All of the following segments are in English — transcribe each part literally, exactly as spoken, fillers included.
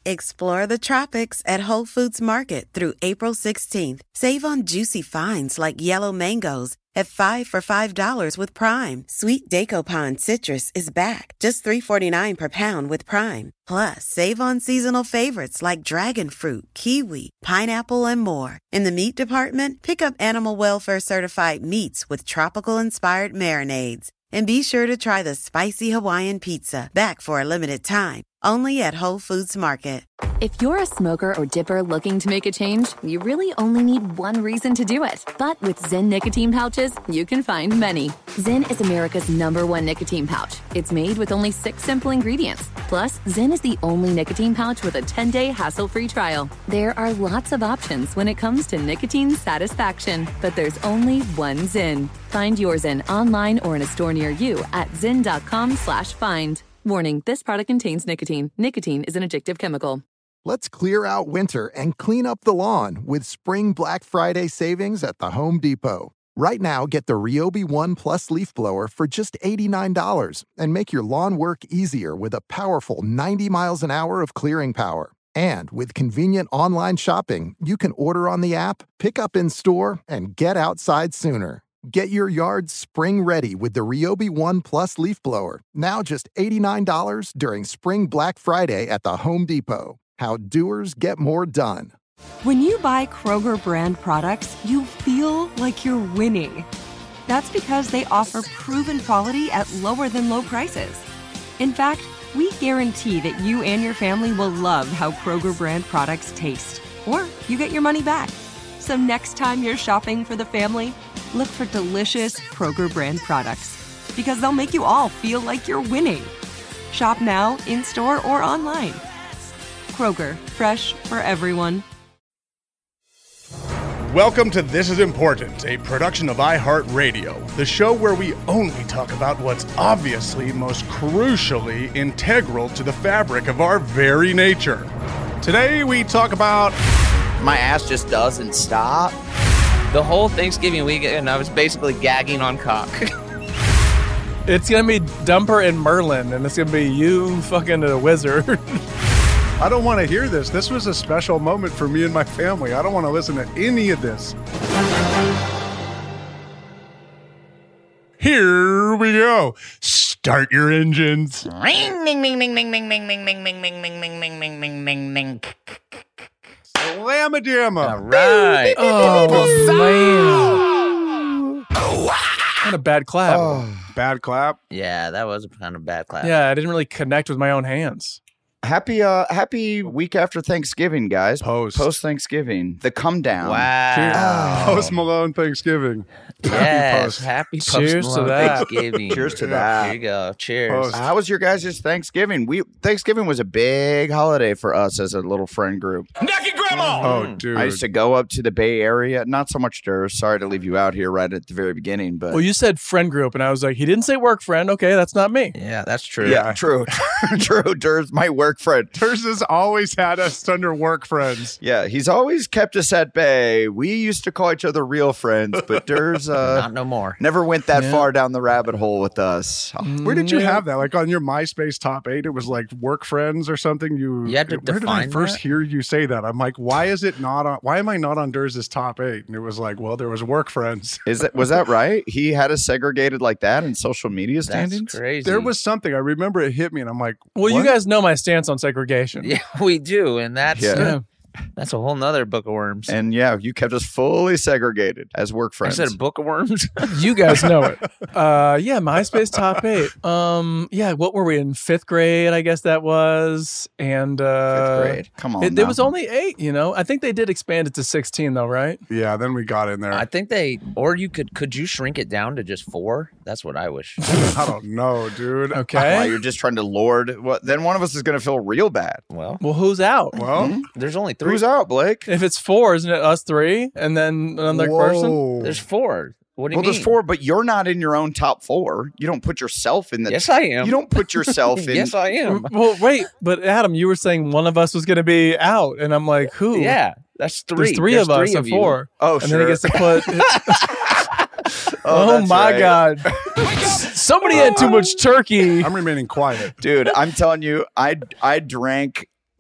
Explore the tropics at Whole Foods Market through April sixteenth. Save on juicy finds like yellow mangoes at five for five dollars with Prime. Sweet Daco citrus is back, just three forty-nine per pound with Prime. Plus, save on seasonal favorites like dragon fruit, kiwi, pineapple, and more. In the meat department, pick up Animal Welfare certified meats with tropical-inspired marinades. And be sure to try the spicy Hawaiian pizza, back for a limited time, only at Whole Foods Market. If you're a smoker or dipper looking to make a change, you really only need one reason to do it. But with Zyn nicotine pouches, you can find many. Zyn is America's number one nicotine pouch. It's made with only six simple ingredients. Plus, Zyn is the only nicotine pouch with a ten-day hassle-free trial. There are lots of options when it comes to nicotine satisfaction, but there's only one Zyn. Find your Zyn online or in a store near you at zyn.com slash find. Warning, this product contains nicotine. Nicotine is an addictive chemical. Let's clear out winter and clean up the lawn with Spring Black Friday savings at the Home Depot. Right now, get the Ryobi One Plus leaf blower for just eighty-nine dollars and make your lawn work easier with a powerful ninety miles an hour of clearing power. And with convenient online shopping, you can order on the app, pick up in store, and get outside sooner. Get your yard spring ready with the Ryobi One Plus leaf blower, now just eighty-nine dollars during Spring Black Friday at the Home Depot. How doers get more done. When you buy Kroger brand products, you feel like you're winning. That's because they offer proven quality at lower than low prices. In fact, we guarantee that you and your family will love how Kroger brand products taste, or you get your money back. So next time you're shopping for the family, look for delicious Kroger brand products, because they'll make you all feel like you're winning. Shop now, in-store, or online. Kroger, fresh for everyone. Welcome to This Is Important, a production of iHeartRadio, the show where we only talk about what's obviously most crucially integral to the fabric of our very nature. Today we talk about... My ass just doesn't stop. The whole Thanksgiving weekend, I was basically gagging on cock. It's going to be Dumper and Merlin, and it's going to be you fucking a wizard. I don't want to hear this. This was a special moment for me and my family. I don't want to listen to any of this. Here we go. Start your engines. Ring, ding, ding, ding, ding, ding, ding, ding, ding, ding, ding, ding, ding, ding, ding, ding, ding, ding. Slamma jamma. All right. Oh, man. What a bad clap. Oh, bad clap. Yeah, that was a kind of bad clap. Yeah, I didn't really connect with my own hands. Happy uh happy week after Thanksgiving, guys. Post. Post Thanksgiving. The come down. Wow. Post Malone Thanksgiving. Yes. Post. Happy post Cheers to Malone that. Thanksgiving. Cheers to Yeah. that. Here you go. Cheers. Post. How was your guys' Thanksgiving? We Thanksgiving was a big holiday for us as a little friend group. Oh, dude. I used to go up to the Bay Area. Not so much Durs. Sorry to leave you out here right at the very beginning, but Well, you said friend group, and I was like, he didn't say work friend. Okay, that's not me. Yeah, that's true. yeah, true, true. Durs, my work friend. Turs has always had us under work friends. Yeah, he's always kept us at bay. We used to call each other real friends, but Durs uh, Not no more. never went that Yeah. far down the rabbit hole with us. Where did you Yeah. have that? Like on your MySpace top eight, it was like work friends or something. You, You had to where did I define first that? hear you say that? I'm like, why is it not on? Why am I not on Durs's top eight? And it was like, well, there was work friends. Is that was that right? He had us segregated like that in social media That's standings? crazy. There was something. I remember it hit me, and I'm like, Well, you what? guys know my stance on segregation. Yeah, we do. And that's Yeah. Yeah. that's a whole nother book of worms. And yeah, you kept us fully segregated as work I friends. said a book of worms. You guys know it. Uh, yeah, MySpace top eight. Um, yeah, what were we in fifth grade? I guess that was, and uh, Fifth grade. Come on, It, there now. was only eight. You know, I think they did expand it to sixteen, though, right? Yeah, then we got in there. I I, think they, or you could, could you shrink it down to just four? That's what I wish. don't know, dude. Why, Okay. you're just trying to lord. What? Then one of us is going to feel real bad. Well, Well, who's out? Well, there's only three. Who's out, Blake? If it's four, isn't it us three and then another person? whoa. There's four. What do you Well, mean? there's four, but you're not in your own top four. You don't put yourself in the. Yes, I am. You don't put yourself in. Yes, I am. Well, wait, but Adam, you were saying one of us was going to be out, and I'm like, who? Yeah, that's three. There's three There's of us, three or of you. four. Oh, and sure. then he gets to put. Oh, oh that's my right. God! Somebody had too much turkey. I'm remaining quiet. Dude, I'm telling you, I I drank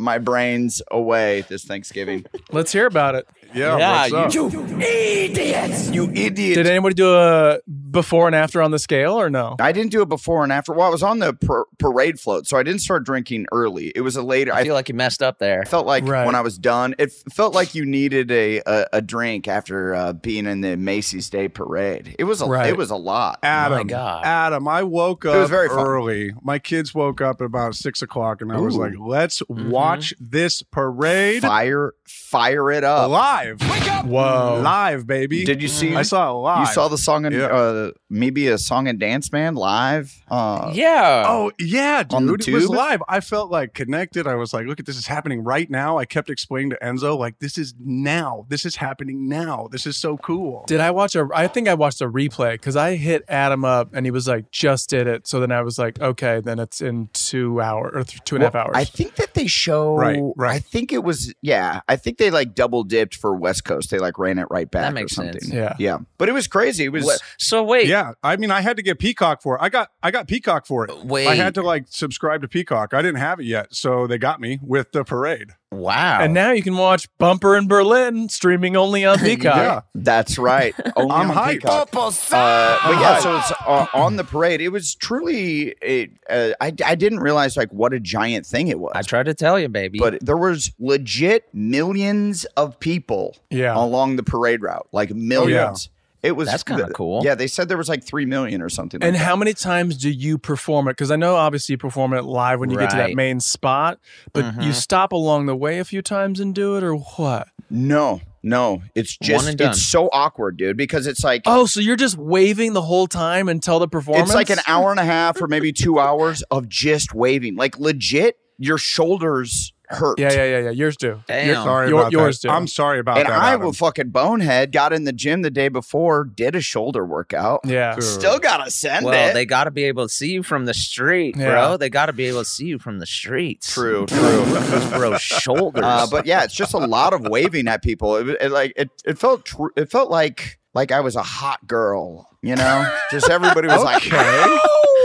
my brains away this Thanksgiving. Let's hear about it. Yeah, Yeah, what's up? You idiots! You idiots! Did anybody do a before and after on the scale or no? I didn't do it before and after. Well, I was on the par- parade float, so I didn't start drinking early. It was a later. I feel like you messed up there. I felt like Right. when I was done, it f- felt like you needed a a, a drink after uh, being in the Macy's Day Parade. It was a Right. it was a lot. Adam, Oh my God. Adam, I woke up was very fun. early. My kids woke up at about six o'clock, and I was Ooh. like, "Let's Mm-hmm. watch this parade Fire fire it up. live, Whoa. live, baby." Did you see? I saw it live. You saw the song and Yeah. uh, maybe a song and dance man live. Uh, Yeah. Oh yeah, dude! On the It was tube? live. I felt like connected. I was like, "Look at this is happening right now." I kept explaining to Enzo, like, "This is now. This is happening now. This is so cool." Did I watch a? I think I watched a replay because I hit Adam up and he was like, "Just did it." So then I was like, "Okay, then it's in two hours or th- two and a half Well, hours." I think that they show. Right, right. I think it was. Yeah, I think they like double dipped for West Coast. They like ran it right back. That makes or something. sense. Yeah. yeah. But it was crazy. It was. What- So wait. Yeah, I mean, I had to get Peacock for it. I got, I got Peacock for it. Wait. I had to like subscribe to Peacock. I didn't have it yet, so they got me with the parade. Wow. and now you can watch Bumper in Berlin streaming only on Peacock. Yeah. That's right. Only I'm on hyped. Peacock. Uh, but yeah, so it's uh, on the parade. It was truly. It, uh, I I didn't realize like what a giant thing it was. I tried to tell you, baby. But there was legit millions of people Yeah. along the parade route, like millions. It was That's kinda cool. Yeah, they said there was like three million or something. Like And that. how many times do you perform it? Because I know obviously you perform it live when you get to that Right. main spot, but Mhm. you stop along the way a few times and do it, or what? No, no, it's One just and done. it's so awkward, dude. Because it's like Oh, so you're just waving the whole time until the performance? it's like an hour and a half or maybe two hours of just waving, like legit. Your shoulders hurt. Yeah, yeah, yeah, yeah. Yours do. Damn. Sorry Your- about yours that. do. I'm sorry about And that. I Adam. will fucking bonehead. Got in the gym the day before, did a shoulder workout. Yeah. Dude. Still gotta send well, it. they got to be able to see you from the street, Yeah. bro. They got to be able to see you from the streets. True, true. Those bro shoulders. Uh, but yeah, it's just a lot of waving at people. It, it like it, it felt tr- it felt like like I was a hot girl, you know. Just everybody was like, Okay.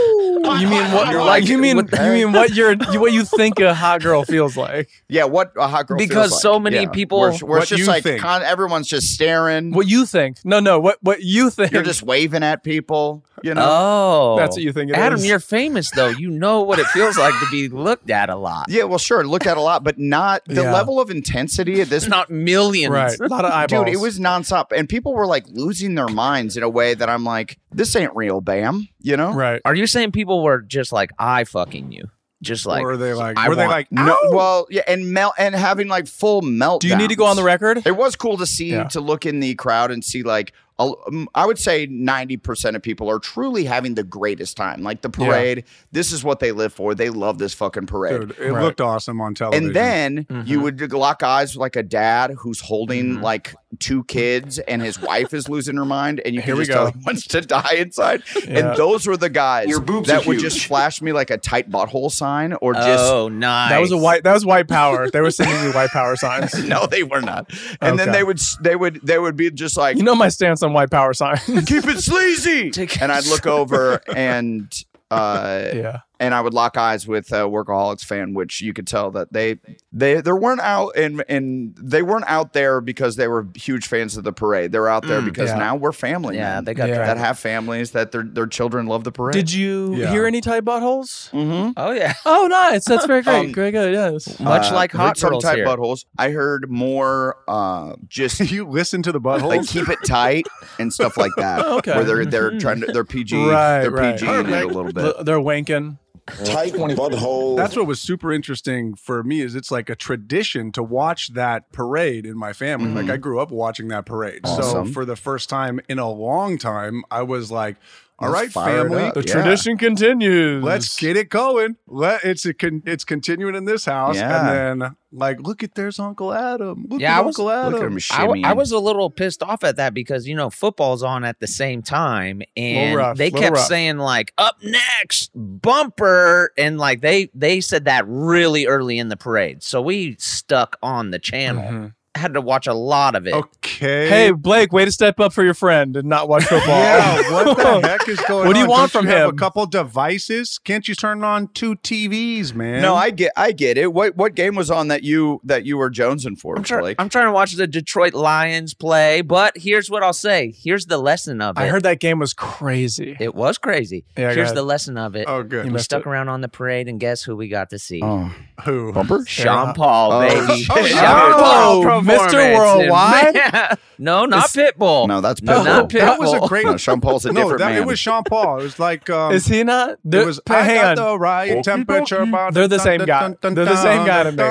You mean what? You're like, you mean what the you heck? mean what you're what you think a hot girl feels like? yeah, what a hot girl feels Because like. so many Yeah. people- Where, where it's What just you like think. con- everyone's just staring. What you think? No, no. What what you think? You're just waving at people, you know. oh, That's what you think it Adam, is. you're famous though. You know what it feels like to be looked at a lot. Yeah, well, sure, looked at a lot, but not the Yeah. level of intensity at this. It's not millions. right. A lot of eyeballs. Dude, it was nonstop, and people were like losing their minds in a way that I'm like, this ain't real, Bam. You know? right. Are you saying people were just like eye fucking you? Just like or were they like? I were they want- like? No, "Ow!" well, yeah, and melt and having like full meltdowns. Do you need to go on the record? It was cool to see Yeah. to look in the crowd and see like a- um, I would say ninety percent of people are truly having the greatest time. Like the parade, this is what they live for. They love this fucking parade. Dude, it Right. looked awesome on television. And then Mhm. you would lock eyes with like a dad who's holding Mhm. like two kids and his wife is losing her mind and you Here can we just tell go. he wants to die inside. Yeah. And those were the guys Your boobs that are would huge. just flash me like a tight butthole sign or just oh, nice. That was a white. That was white power. They were sending me white power signs. no, they were not. And then Okay. they would they would they would be just like You know my stance on white power signs. keep it sleazy. And I'd look over and uh yeah. and I would lock eyes with a Workaholics fan, which you could tell that they they they weren't out and and they weren't out there because they were huge fans of the parade. They were out there Mm, because yeah. now we're family. Yeah, man. they got Yeah. that drafted. have families that their their children love the parade. Did you Yeah. hear any tight buttholes? Mm-hmm. Oh yeah. Oh, nice. That's very great. Um, Very good. Yes. Much like hot some girls tight here. buttholes. I heard more uh just you listen to the butthole. like keep it tight and stuff like that. Okay. Where they're they're trying to they're P G Right, they're right. P G in it a Perfect. little bit. L- They're wanking. Tight butthole. That's what was super interesting for me is it's like a tradition to watch that parade in my family. Mhm. Like I grew up watching that parade. Awesome. So for the first time in a long time, I was like, all Let's right, fire it family, up. The Yeah. tradition continues. let's get it going. Let it's a con, it's continuing in this house. Yeah. And then like, look at there's Uncle Adam. Look Yeah, at I was- Uncle Adam. Look at him I, w- I shimmying. was a little pissed off at that because you know football's on at the same time, and rough, they little kept rough. saying like "up next, bumper," and like they they said that really early in the parade, so we stuck on the channel. Mhm. had to watch a lot of it. Okay. Hey, Blake, way to step up for your friend and not watch football. Yeah, what the heck is going on? What do you want Don't from you have him? a couple devices? Can't you turn on two T Vs, man? No, I get, I get it. What what game was on that you that you were jonesing for, I'm, try- Blake? I'm trying to watch the Detroit Lions play, but here's what I'll say. Here's the lesson of it. I heard that game was crazy. It was crazy. Yeah, go here's ahead. the lesson of it. Oh, good. You We missed stuck it. around on the parade, and guess who we got to see? Oh, Who? Bumper? Sean Paul, Oh, baby. oh, Sean oh, Paul Mister performance. Worldwide? Yeah. No, not Pitbull. No, that's No, Pitbull. not Pitbull. That was a great. No, Sean Paul's a no, different that, man. it was Sean Paul. It was like. Um, Is he not? It They're- was. hang I got on. the right temperature. They're the same guy. They're the same guy to me.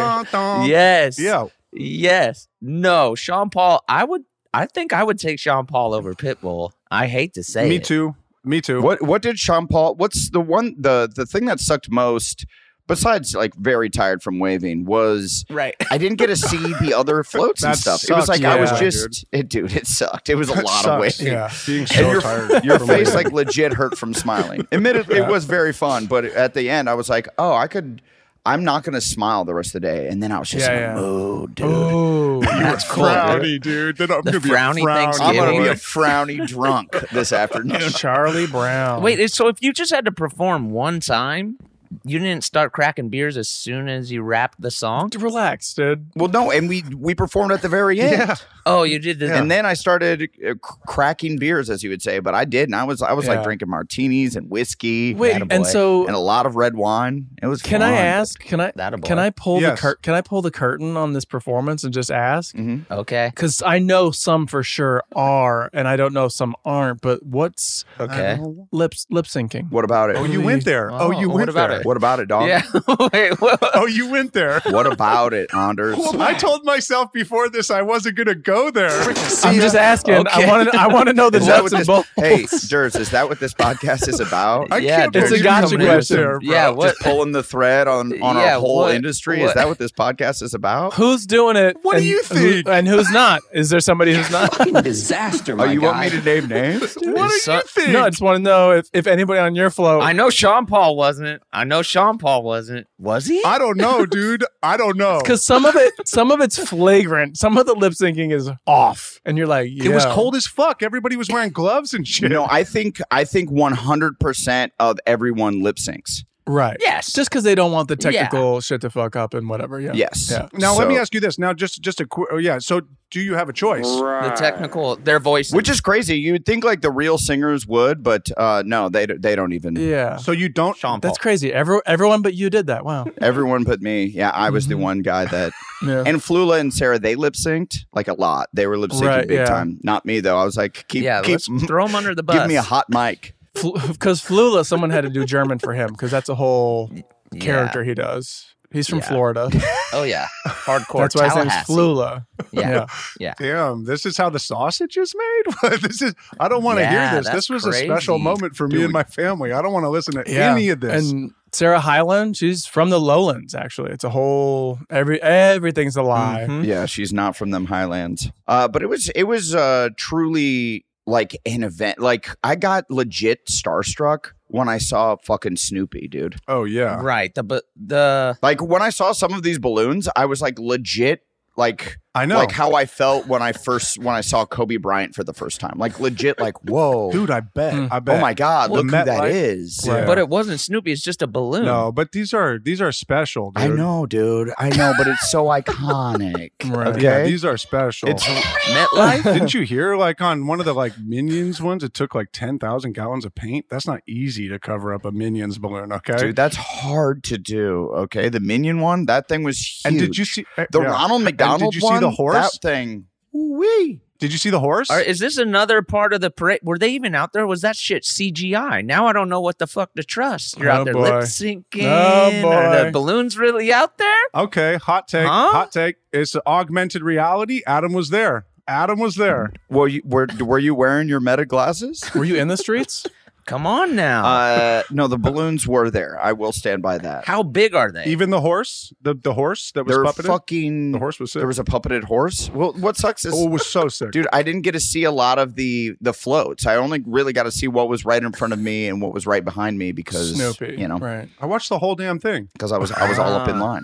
Yes. Yeah. Yes. No, Sean Paul. I would. I think I would take Sean Paul over Pitbull. I hate to say Me it. too. Me too. What what did Sean Paul? What's the one the the thing that sucked most? Besides, like very tired from waving, was Right. I didn't get to see the other floats and That stuff. It was sucks, like I was yeah, just, it, dude, it sucked. It was a That lot sucks. of waving. Yeah. Being And so your, tired. your from face waving. like legit hurt from smiling. Admittedly, it was very fun, but at the end, I was like, "Oh, I could. I'm not going to smile the rest of the day." And then I was just Yeah, like, yeah. "Oh, dude, Oh, That's cool. frowny, dude. Then I'm The gonna be frowny a frowny. I'm Thanksgiving. going to be a Yeah. frowny drunk this afternoon." Charlie Brown. Wait. So if you just had to perform one time, you didn't start cracking beers as soon as you rapped the song? relax, dude. Well, no, and we we performed at the very end. Yeah. Oh, you did the. And then I started uh, c- cracking beers, as you would say, but I did, and I was I was Yeah. like drinking martinis and whiskey, Wait, attaboy, and so and a lot of red wine. It was. Can fun. I ask? Can I? That a boy. Can I pull Yes. the cur- Can I pull the curtain on this performance and just ask? Mm-hmm. Okay. Because I know some for sure are, and I don't know some aren't. But what's Okay. lip lip syncing? What about it? Oh, you went there. Oh, you Oh, what went about there. it? What about it, dog? Yeah. Wait. What? Oh, you went there. What about it, Anders? Well, I told myself before this I wasn't gonna go there. I'm just asking. Okay. I want to. I want to know the Is that nuts what and this, bolts. hey, Durs, is that what this podcast is about? I Yeah, can't dude, It's a believe gotcha you coming in question. there, bro. Yeah. What? Just pulling the thread on, on Yeah, our whole what- industry. Is what- that what this podcast is about? Who's doing it? What do and you who- think? and who's not? Is there somebody who's not? Disaster, Oh, you want me to name names? What do So- you think? No, I just want to know if, if anybody on your flow. I know Sean Paul wasn't. I know Sean Paul wasn't. Was he? I don't know, dude. I don't know. Because some of it, some of it's flagrant. Some of the lip syncing is off, and you're like, it was yo. cold as fuck. Everybody was wearing gloves and shit. No, I think I think one hundred percent of everyone lip syncs. right? Yes. Just because they don't want the technical shit to fuck up and whatever. Yeah. Yes. Yeah. Now let So- me ask you this. Now just just a qu- oh, yeah. So do you have a choice? the technical, their voice. Which is crazy. You would think like the real singers would, but uh, no, they d- they don't even. Yeah. So you don't. Sean Paul. That's crazy. Every, everyone but you did that. Wow. Everyone but me. Yeah, I was the one guy that. Yeah. And Flula and Sarah, they lip synced like a lot. They were lip syncing Right, big yeah. time. Not me though. I was like, keep yeah, keep let's throw him under the bus. give me a hot mic. Because Flula, someone had to do German for him because that's a whole Yeah. character he does. He's from Yeah. Florida. Oh yeah, hardcore. That's why his name's Tallahassee. Flula. Yeah. Yeah. Damn, this is how the sausage is made. This is. I don't want to Yeah, hear this. that's This was a special crazy. moment for me Dude. and my family. I don't want to listen to Yeah. any of this. And Sarah Hyland, she's from the Lowlands. Actually, it's a whole every everything's a lie. Mhm. Yeah, she's not from them Highlands. Uh, but it was it was uh, truly like an event. Like I got legit starstruck when I saw fucking Snoopy, dude. oh yeah. Right. The but the Like when I saw some of these balloons, I was like legit like I know. like how I felt when I first when I saw Kobe Bryant for the first time. Like legit like whoa. Dude, I bet. Mm. I bet. Oh my god, Well, look who that MetLife- is. Right. but it wasn't Snoopy. It's just a balloon. No, but these are these are special. Dude. I know, dude. I know, but it's so iconic. Right. Okay. Yeah, these are special. It's MetLife. Didn't you hear like on one of the like Minions ones? It took like ten thousand gallons of paint. That's not easy to cover up a Minions balloon. Okay, Dude, that's hard to do. Okay, the Minion one, that thing was huge. and did you see uh, the yeah. Ronald And McDonald Did you one? see the horse? That thing. Wee. Did you see the horse? Or is this another part of the parade? Were they even out there? Was that shit C G I? Now I don't know what the fuck to trust. You're Oh, out there boy. lip syncing. Oh, Are boy. the balloons really out there? Okay, hot take. Huh? Hot take. It's augmented reality. Adam was there. Adam was there. Were you were were you wearing your Meta glasses? Were you in the streets? Come on now. Uh, no, the balloons were there. I will stand by that. How big are they? Even the horse, the the horse that was They're puppeted. fucking. The horse was sick. There was a puppeted horse. Well, what sucks is, oh, it was so sick. dude, I didn't get to see a lot of the the floats. I only really got to see what was right in front of me and what was right behind me because Snoopy. you know, Right. I watched the whole damn thing. because I was I was all up in Ah. line.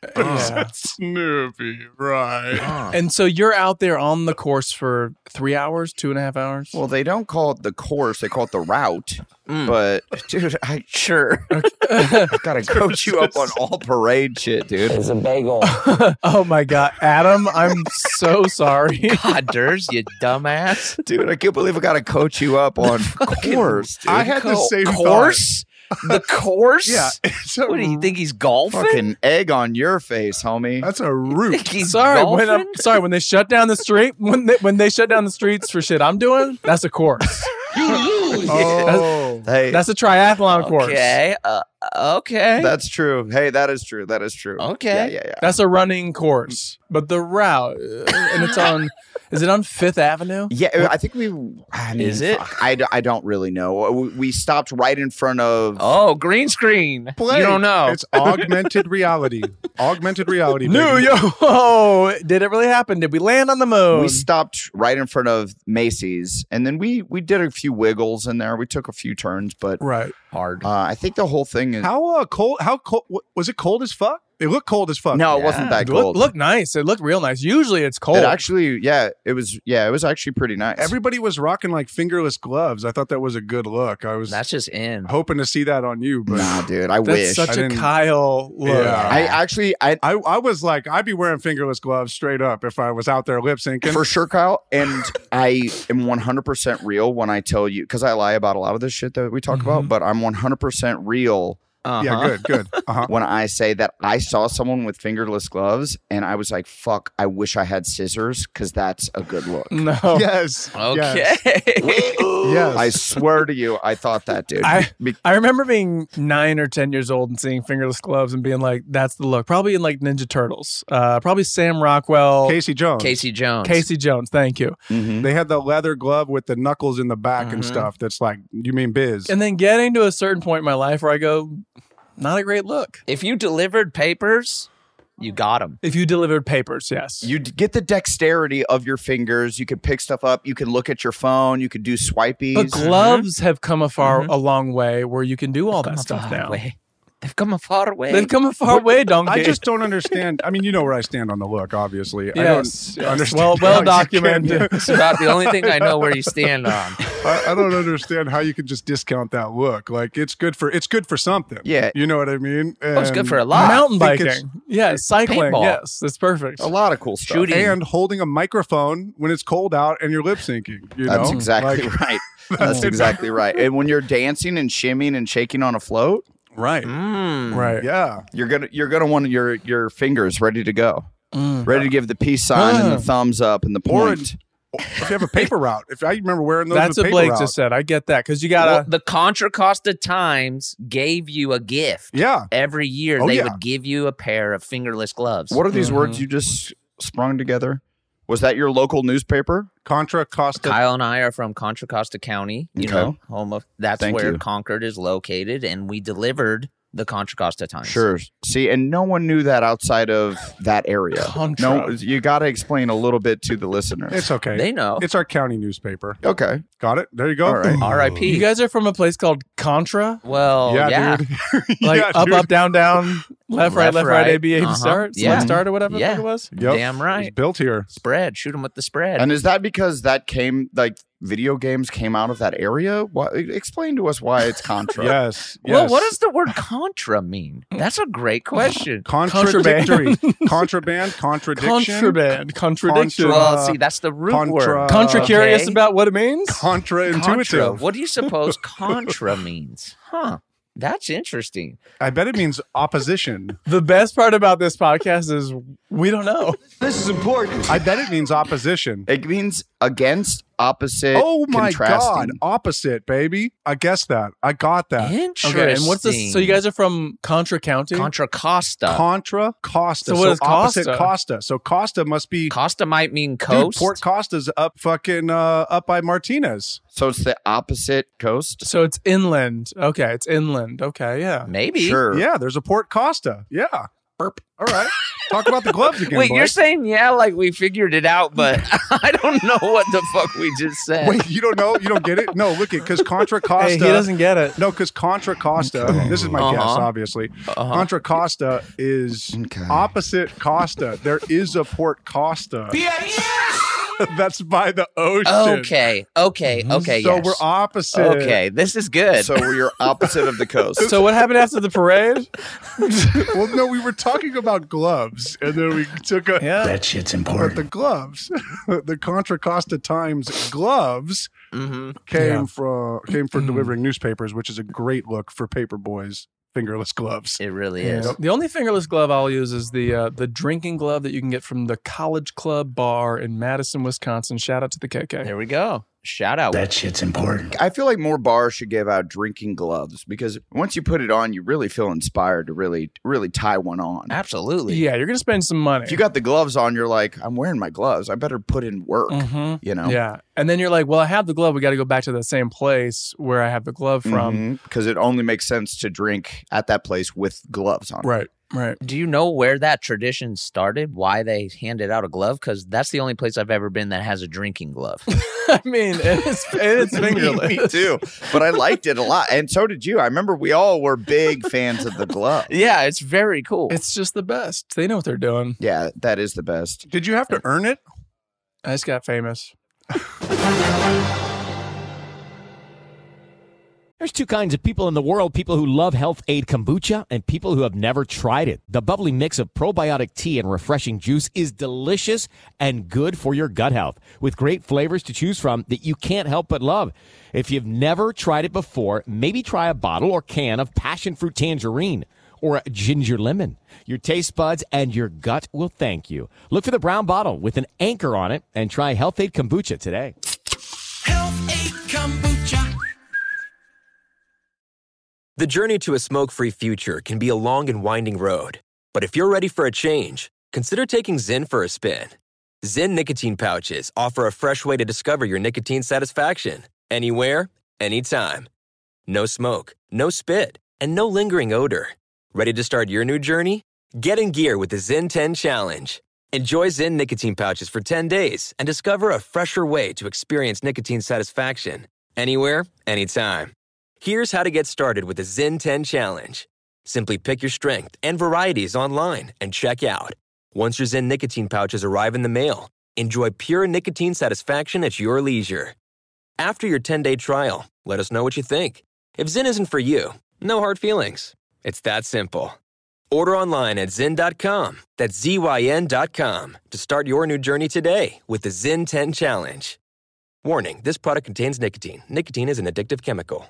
Yeah. Snoopy, right? And so you're out there on the course for three hours, two and a half hours. Well, they don't call it the course; they call it the route. Mm. But dude, I sure I gotta coach you up on all parade shit, dude. It's a bagel. Oh my God, Adam, I'm so sorry. God, Durs, you dumbass, dude! I can't believe I gotta coach you up on course. Dude. I had Co- the same course. The course? Yeah. What do you think he's golfing? Fucking egg on your face, homie. That's a root. He's sorry, when golfing? I'm, sorry when they shut down the street when they, when they shut down the streets for shit I'm doing. That's a course. You lose. Oh, hey, that's a triathlon course. Okay, uh, okay. That's true. Hey, that is true. That is true. Okay. Yeah, yeah, yeah. That's a running course, but the route uh, and it's on. Is it on Fifth Avenue? Yeah, I think we. I mean, Is it? fuck, I, d- I don't really know. We, we stopped right in front of. Oh, green screen. Blake, You don't know. It's augmented reality. Augmented reality. New baby. yo. Oh, did it really happen? Did we land on the moon? We stopped right in front of Macy's, and then we we did a few wiggles in there. We took a few turns, but right. Hard. Uh, I think the whole thing is. How uh, cold? How cold? Was it cold as fuck? It looked cold as fuck. No, it Yeah. wasn't that It looked, cold. looked nice. It looked real nice. Usually it's cold. It actually, yeah, it was. Yeah, it was actually pretty nice. Everybody was rocking like fingerless gloves. I thought that was a good look. I was That's just in. hoping to see that on you, but Nah, dude, I That's wish. such I a didn't- Kyle look. Yeah. I actually, I I, I was like, I'd be wearing fingerless gloves straight up if I was out there lip syncing. for sure, Kyle, and I am one hundred percent real when I tell you, because I lie about a lot of this shit that we talk Mm-hmm. about, but I'm one hundred percent real Uh-huh. Yeah, good, good. Uh-huh. when I say that I saw someone with fingerless gloves and I was like, fuck, I wish I had scissors because that's a good look. No. Yes. Okay. Yes. yes. I swear to you, I thought that, dude. I Be- I remember being nine or ten years old and seeing fingerless gloves and being like, "That's the look." Probably in like Ninja Turtles. Uh, probably Sam Rockwell, Casey Jones. Casey Jones. Casey Jones. Thank you. Mhm. They had the leather glove with the knuckles in the back and Mhm. stuff. That's like, you mean biz? And then getting to a certain point in my life where I go, not a great look. If you delivered papers, you got them. If you delivered papers, yes. You d- get the dexterity of your fingers. You can pick stuff up. You can look at your phone. You can do swipies. But gloves Mm-hmm. have come a far a long way where you can do all that stuff now. Way. They've come a far way. They've come a far way, donkey. I just don't understand. I mean, you know where I stand on the look, obviously. Yes, I don't yes. understand. Well- how well you documented. can- It's about the only thing I know where you stand on. I, I don't understand how you can just discount that look. Like it's good for it's good for something. Yeah. you know what I mean. Oh, it's good And for a lot. Mountain I think it's- biking. Yeah, cycling. Paintball. Yes, it's perfect. A lot of cool stuff. Shooting. And holding a microphone when it's cold out and you're lip syncing. You That's know? exactly Like- right. That's exactly right. And when you're dancing and shimmying and shaking on a float, right. Mm. Right. Yeah. you're gonna you're gonna want your your fingers ready to go, Mm. ready to give the peace sign and Ah. the thumbs up and the Or point. If you have a paper route, if I remember wearing those, That's with what paper Blake route. just said. I get that because you gotta. Well, the Contra Costa Times gave you a gift. Yeah. Every year Oh, they yeah. would give you a pair of fingerless gloves. What are these Mhm. words you just sprung together? Was that your local newspaper? Contra Costa. Kyle and I are from Contra Costa County, you Okay. know, home of that's Thank where you. Concord is located, and we delivered the Contra Costa Times. Sure. See, and no one knew that outside of that area. Contra. No, you got to explain a little bit to the listeners. It's okay. They know. It's our county newspaper. okay. Got it. There you go. All right. R I P. You guys are from a place called Contra, Well, yeah, yeah. dude. like Yeah, up, dude. up, down, down, left, right, Left, left, right, right. A, B, A, Uh-huh. start, Yeah. select, start, or whatever Yeah. the fuck it was. Yep. Damn It's right. built here. Spread. Shoot them with the spread. And is that because that came like video games came out of that area? What, explain to us why it's Contra. Yes. well, yes. what does the word contra mean? That's a great question. Contradictory. Contraband. Contradiction. Contraband, contradiction. Contra- Well, see, that's the root Contra- word. Contra curious Okay. about what it means. Contra. Contra-intuitive. What do you suppose contra means? Huh. That's interesting. I bet it means opposition. The best part about this podcast is we don't know. This is important. I bet it means opposition. It means against, opposite, Oh my God. contrasting. Opposite, baby. I guessed that. I got that. Interesting. Okay, and what's this? So you guys are from Contra County? Contra Costa. Contra Costa. So what is opposite Costa? Costa. So Costa must be Costa might mean Dude, coast. Port Costa's up fucking uh, up by Martinez. So it's the opposite coast? So it's inland. Okay, it's inland. Okay, yeah. Maybe. Sure. Yeah, there's a Port Costa. Yeah. burp. All right. Talk about the gloves again. Wait, Blake. you're saying yeah, like we figured it out, but I don't know what the fuck we just said. Wait, you don't know? You don't get it? No, look it, because Contra Costa. Hey, he doesn't get it. No, because Contra Costa. This is my Uh-huh. guess, obviously. Uh-huh. Contra Costa is Okay. opposite Costa. There is a Port Costa. That's by the ocean. Okay, okay, okay. So yes. we're opposite. Okay, this is good. So we're opposite of the coast. So what happened after the parade? Well, no, we were talking about gloves, and then we took a. Yeah. That shit's But important. the gloves, the Contra Costa Times gloves hmm came Yeah. from came for delivering newspapers, which is a great look for paper boys. Fingerless gloves. It really Yeah. is. The only fingerless glove I'll use is the uh, the drinking glove that you can get from the College Club Bar in Madison, Wisconsin. Shout out to the K K. There we go. Shout out. That shit's important. I feel like more bars should give out drinking gloves because once you put it on, you really feel inspired to really, really tie one on. Absolutely. Yeah, you're gonna spend some money. If you got the gloves on, you're like, I'm wearing my gloves. I better put in work. Mhm. You know? Yeah, and then you're like, well, I have the glove. We got to go back to the same place where I have the glove from. Because it only makes sense to drink at that place with gloves on. Right. Right. Do you know where that tradition started? Why they handed out a glove? Because that's the only place I've ever been that has a drinking glove. I mean, it's it's fingerless. Me too. But I liked it a lot. And so did you. I remember we all were big fans of the glove. Yeah, it's very cool. It's just the best. They know what they're doing. Yeah, that is the best. Did you have to earn it? I just got famous. There's two kinds of people in the world, people who love Health Aid Kombucha and people who have never tried it. The bubbly mix of probiotic tea and refreshing juice is delicious and good for your gut health with great flavors to choose from that you can't help but love. If you've never tried it before, maybe try a bottle or can of passion fruit tangerine or a ginger lemon. Your taste buds and your gut will thank you. Look for the brown bottle with an anchor on it and try Health Aid Kombucha today. Health Aid Kombucha. The journey to a smoke-free future can be a long and winding road. But if you're ready for a change, consider taking Zyn for a spin. Zyn nicotine pouches offer a fresh way to discover your nicotine satisfaction. Anywhere, anytime. No smoke, no spit, and no lingering odor. Ready to start your new journey? Get in gear with the Zyn ten Challenge. Enjoy Zyn nicotine pouches for ten days and discover a fresher way to experience nicotine satisfaction. Anywhere, anytime. Here's how to get started with the Zyn ten Challenge. Simply pick your strength and varieties online and check out. Once your Zyn nicotine pouches arrive in the mail, enjoy pure nicotine satisfaction at your leisure. After your ten-day trial, let us know what you think. If Zyn isn't for you, no hard feelings. It's that simple. Order online at zyn dot com. That's Z Y N dot com to start your new journey today with the Zyn ten Challenge. Warning, this product contains nicotine. Nicotine is an addictive chemical.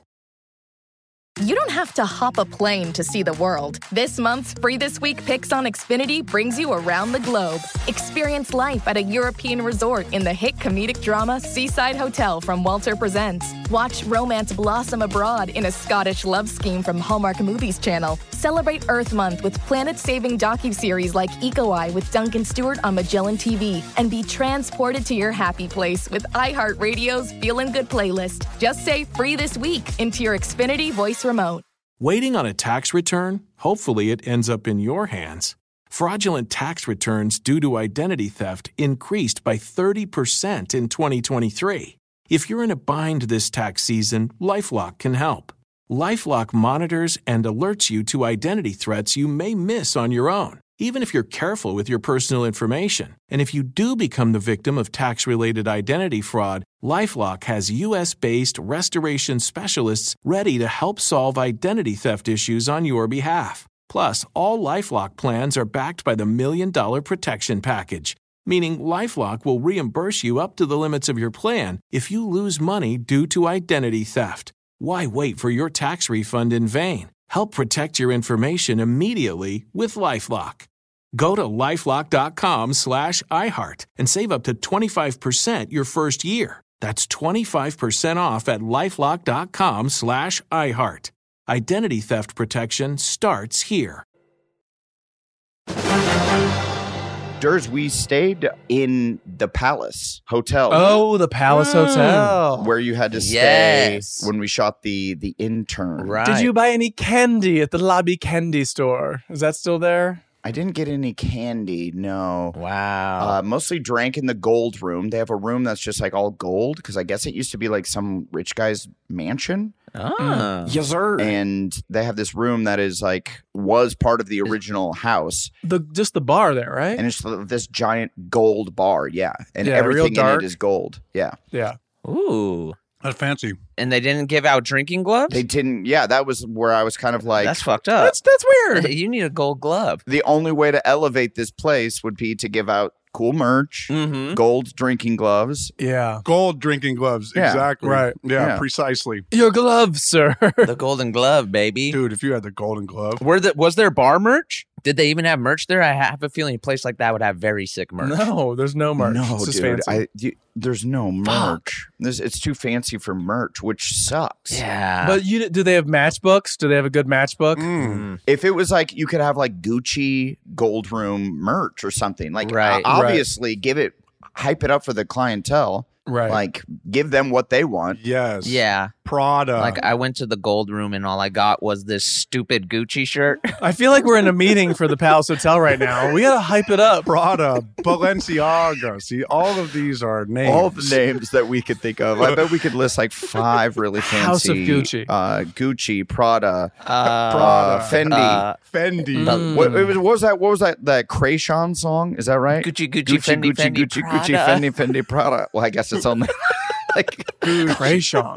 You don't have to hop a plane to see the world. This month's Free This Week Picks on Xfinity brings you around the globe. Experience life at a European resort in the hit comedic drama Seaside Hotel from Walter Presents. Watch romance blossom abroad in a Scottish love scheme from Hallmark Movies Channel. Celebrate Earth Month with planet-saving docuseries like Eco Eye with Duncan Stewart on Magellan T V. And be transported to your happy place with iHeartRadio's Feelin' Good playlist. Just say Free This Week into your Xfinity voice remote. Waiting on a tax return? Hopefully it ends up in your hands. Fraudulent tax returns due to identity theft increased by thirty percent in twenty twenty-three. If you're in a bind this tax season, LifeLock can help. LifeLock monitors and alerts you to identity threats you may miss on your own, even if you're careful with your personal information. And if you do become the victim of tax-related identity fraud, LifeLock has U S-based restoration specialists ready to help solve identity theft issues on your behalf. Plus, all LifeLock plans are backed by the Million Dollar Protection Package, meaning LifeLock will reimburse you up to the limits of your plan if you lose money due to identity theft. Why wait for your tax refund in vain? Help protect your information immediately with LifeLock. Go to LifeLock.com slash iHeart and save up to twenty-five percent your first year. That's twenty-five percent off at LifeLock.com slash iHeart. Identity theft protection starts here. Durs, we stayed in the Palace Hotel. Oh, the Palace Mm. Hotel. Where you had to stay Yes. when we shot the the intern. Did you buy any candy at the Lobby Candy Store? Is that still there? I didn't get any candy. No. Wow. Uh, mostly drank in the gold room. They have a room that's just like all gold because I guess it used to be like some rich guy's mansion. Ah. Yes, sir. And they have this room that is like was part of the original house. The just the bar there, right? And it's this giant gold bar, yeah. And Yeah, everything real in dark. it is gold. Yeah. Yeah. Ooh. That's fancy. And they didn't give out drinking gloves? They didn't. Yeah, that was where I was kind of like, That's fucked up. That's that's weird. You need a gold glove. the only way to elevate this place would be to give out cool merch, Mm-hmm. gold drinking gloves. Yeah. Gold drinking gloves. Yeah. Exactly. Right. Yeah, Yeah. precisely. Your gloves, sir. The golden glove, baby. Dude, if you had the golden glove. Were the, was there bar merch? Did they even have merch there? I have a feeling a place like that would have very sick merch. No, there's no merch. No, It's just dude. fancy. I, you, there's no merch. This, it's too fancy for merch, which sucks. Yeah. But you do they have matchbooks? Do they have a good matchbook? Mm. If it was like you could have like Gucci Gold Room merch or something, like Right. uh, obviously give it, hype it up for the clientele. Right. Like give them what they want. Yes. yeah. Prada. Like I went to the gold room and all I got was this stupid Gucci shirt. I feel like we're in a meeting for the Palace Hotel right now. We gotta hype it up. Prada, Balenciaga. See, all of these are names. All the names that we could think of. I bet we could list like five really fancy. House of Gucci. Uh, Gucci, Prada, Uh, Prada, Fendi. uh, Fendi. Mm. what, it was, what was that? What was that? That Krayshawn song? Is that right? Gucci, Gucci, Fendi, Gucci, Fendi, Gucci, Prada. Gucci, Fendi, Fendi, Prada. Well, I guess it's only like Krayshawn.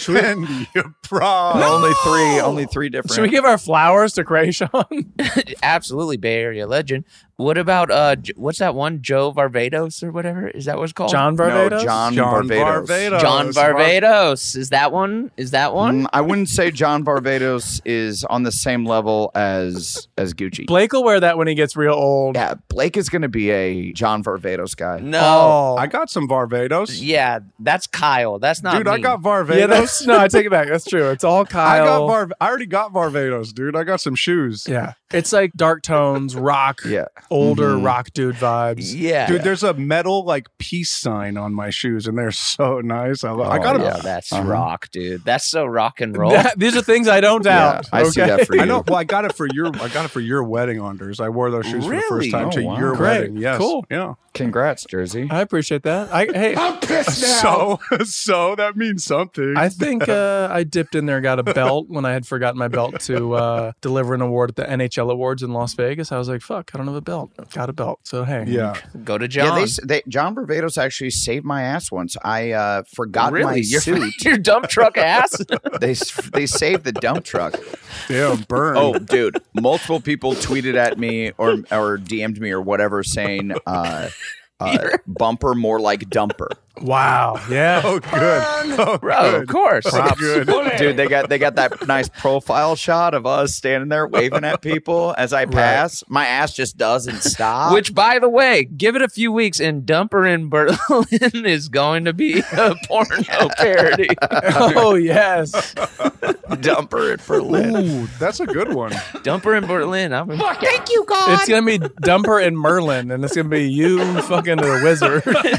Fendi, Prada. only three, only three different. Should we give our flowers to Krayshawn? Absolutely, Bay Area legend. What about uh, J- what's that one? Joe Varvatos or whatever? Is that what it's called? John No, Barbados? John, John Barbados. Barbados. John Varvatos. Is that one? Is that one? Mm, I wouldn't say John Barbados is on the same level as as Gucci. Blake will wear that when he gets real old. Yeah, Blake is going to be a John Barbados guy. No. Oh. I got some Barbados. Yeah, that's Kyle. That's not Dude, me. I got Barbados. Yeah, that's, no, I take it back. That's true. It's all I Kyle. got Bar- I already got Barbados, dude. I got some shoes. Yeah. It's like dark tones, rock, Yeah. older Mhm. rock dude vibes. Yeah. Dude, there's a metal like peace sign on my shoes, and they're so nice. I, love, I Oh, got 'em- Yeah, that's Uh-huh. rock, dude. That's so rock and roll. That- these are things I don't doubt. I see that for you. I know. Well, I got it for your. I got it for your wedding, Anders. I wore those shoes for the Really? first time Oh, to wow. your Great. wedding. Yes. Cool. Yeah. Congrats, Jersey. I appreciate that. I hey, I'm pissed now. So, so that means something. I think uh, I dipped in there, and got a belt when I had forgotten my belt to uh, deliver an award at the N H L Awards in Las Vegas. I was like, "Fuck, I don't have a belt. Got a belt." So hey, yeah. Go to Yeah, John. they, s- they John Barbados actually saved my ass once. I uh, forgot my really? Your, suit. your dump truck ass? they s- they saved the dump truck. Damn, burn. Oh, dude! Multiple people tweeted at me or or D M'd me or whatever saying uh, uh, bumper more like dumper. wow, yeah. Oh, good. Oh, Bro, good. of course. Oh, good. Dude, they got they got that nice profile shot of us standing there waving at people as I pass. My ass just doesn't stop. Which, by the way, give it a few weeks and Dumper in Berlin is going to be a porno parody. Oh yes. dumper in Berlin. Ooh, that's a good one. Dumper in Berlin. I'm in- Thank you, God. It's gonna be Dumper and Merlin, and it's gonna be you fucking the wizard.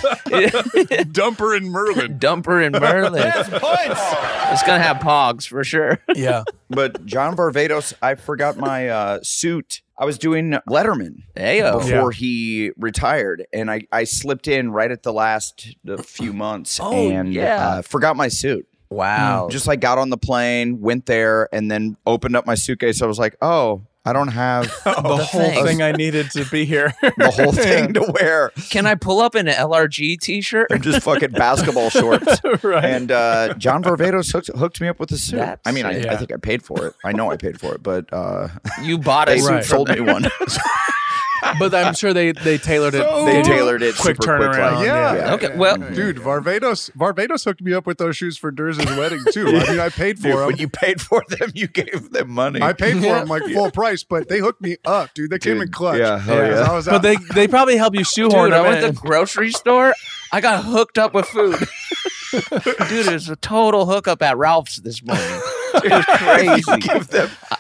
Dumper and Merlin. Dumper in Berlin. It's going to have pogs for sure. Yeah. But John Barbados, I forgot my uh, suit. I was doing Letterman Heyo. before he retired, and I, I slipped in right at the last uh, few months Oh, and yeah. uh, forgot my suit. Wow. Just like got on the plane, went there, and then opened up my suitcase. I was like, oh, I don't have The whole thing. thing I needed to be here. the whole thing to wear. Can I pull up in an L R G t-shirt? Just fucking basketball shorts. Right. And uh, John Barbados hooked, hooked me up with a suit. That's I mean, I, sick. I think I paid for it. I know I paid for it, but uh, You bought they a suit Right. sold from me one. But I'm sure they they tailored it. So- They did tailored it quick super quick, turnaround. like, Yeah. yeah. Okay, well, Dude, Barbados Barbados hooked me up with those shoes for Durz's wedding too. I mean, I paid for Dude, them. when you paid for them, you gave them money. I paid for them like full price, but they hooked me up, dude. They came Dude, in clutch. yeah, hell Because yeah. I was But out- they they probably help you shoehorn dude, I them went to in. the grocery store. I got hooked up with food. Dude, it was a total hookup at Ralph's this morning. It was crazy. give them.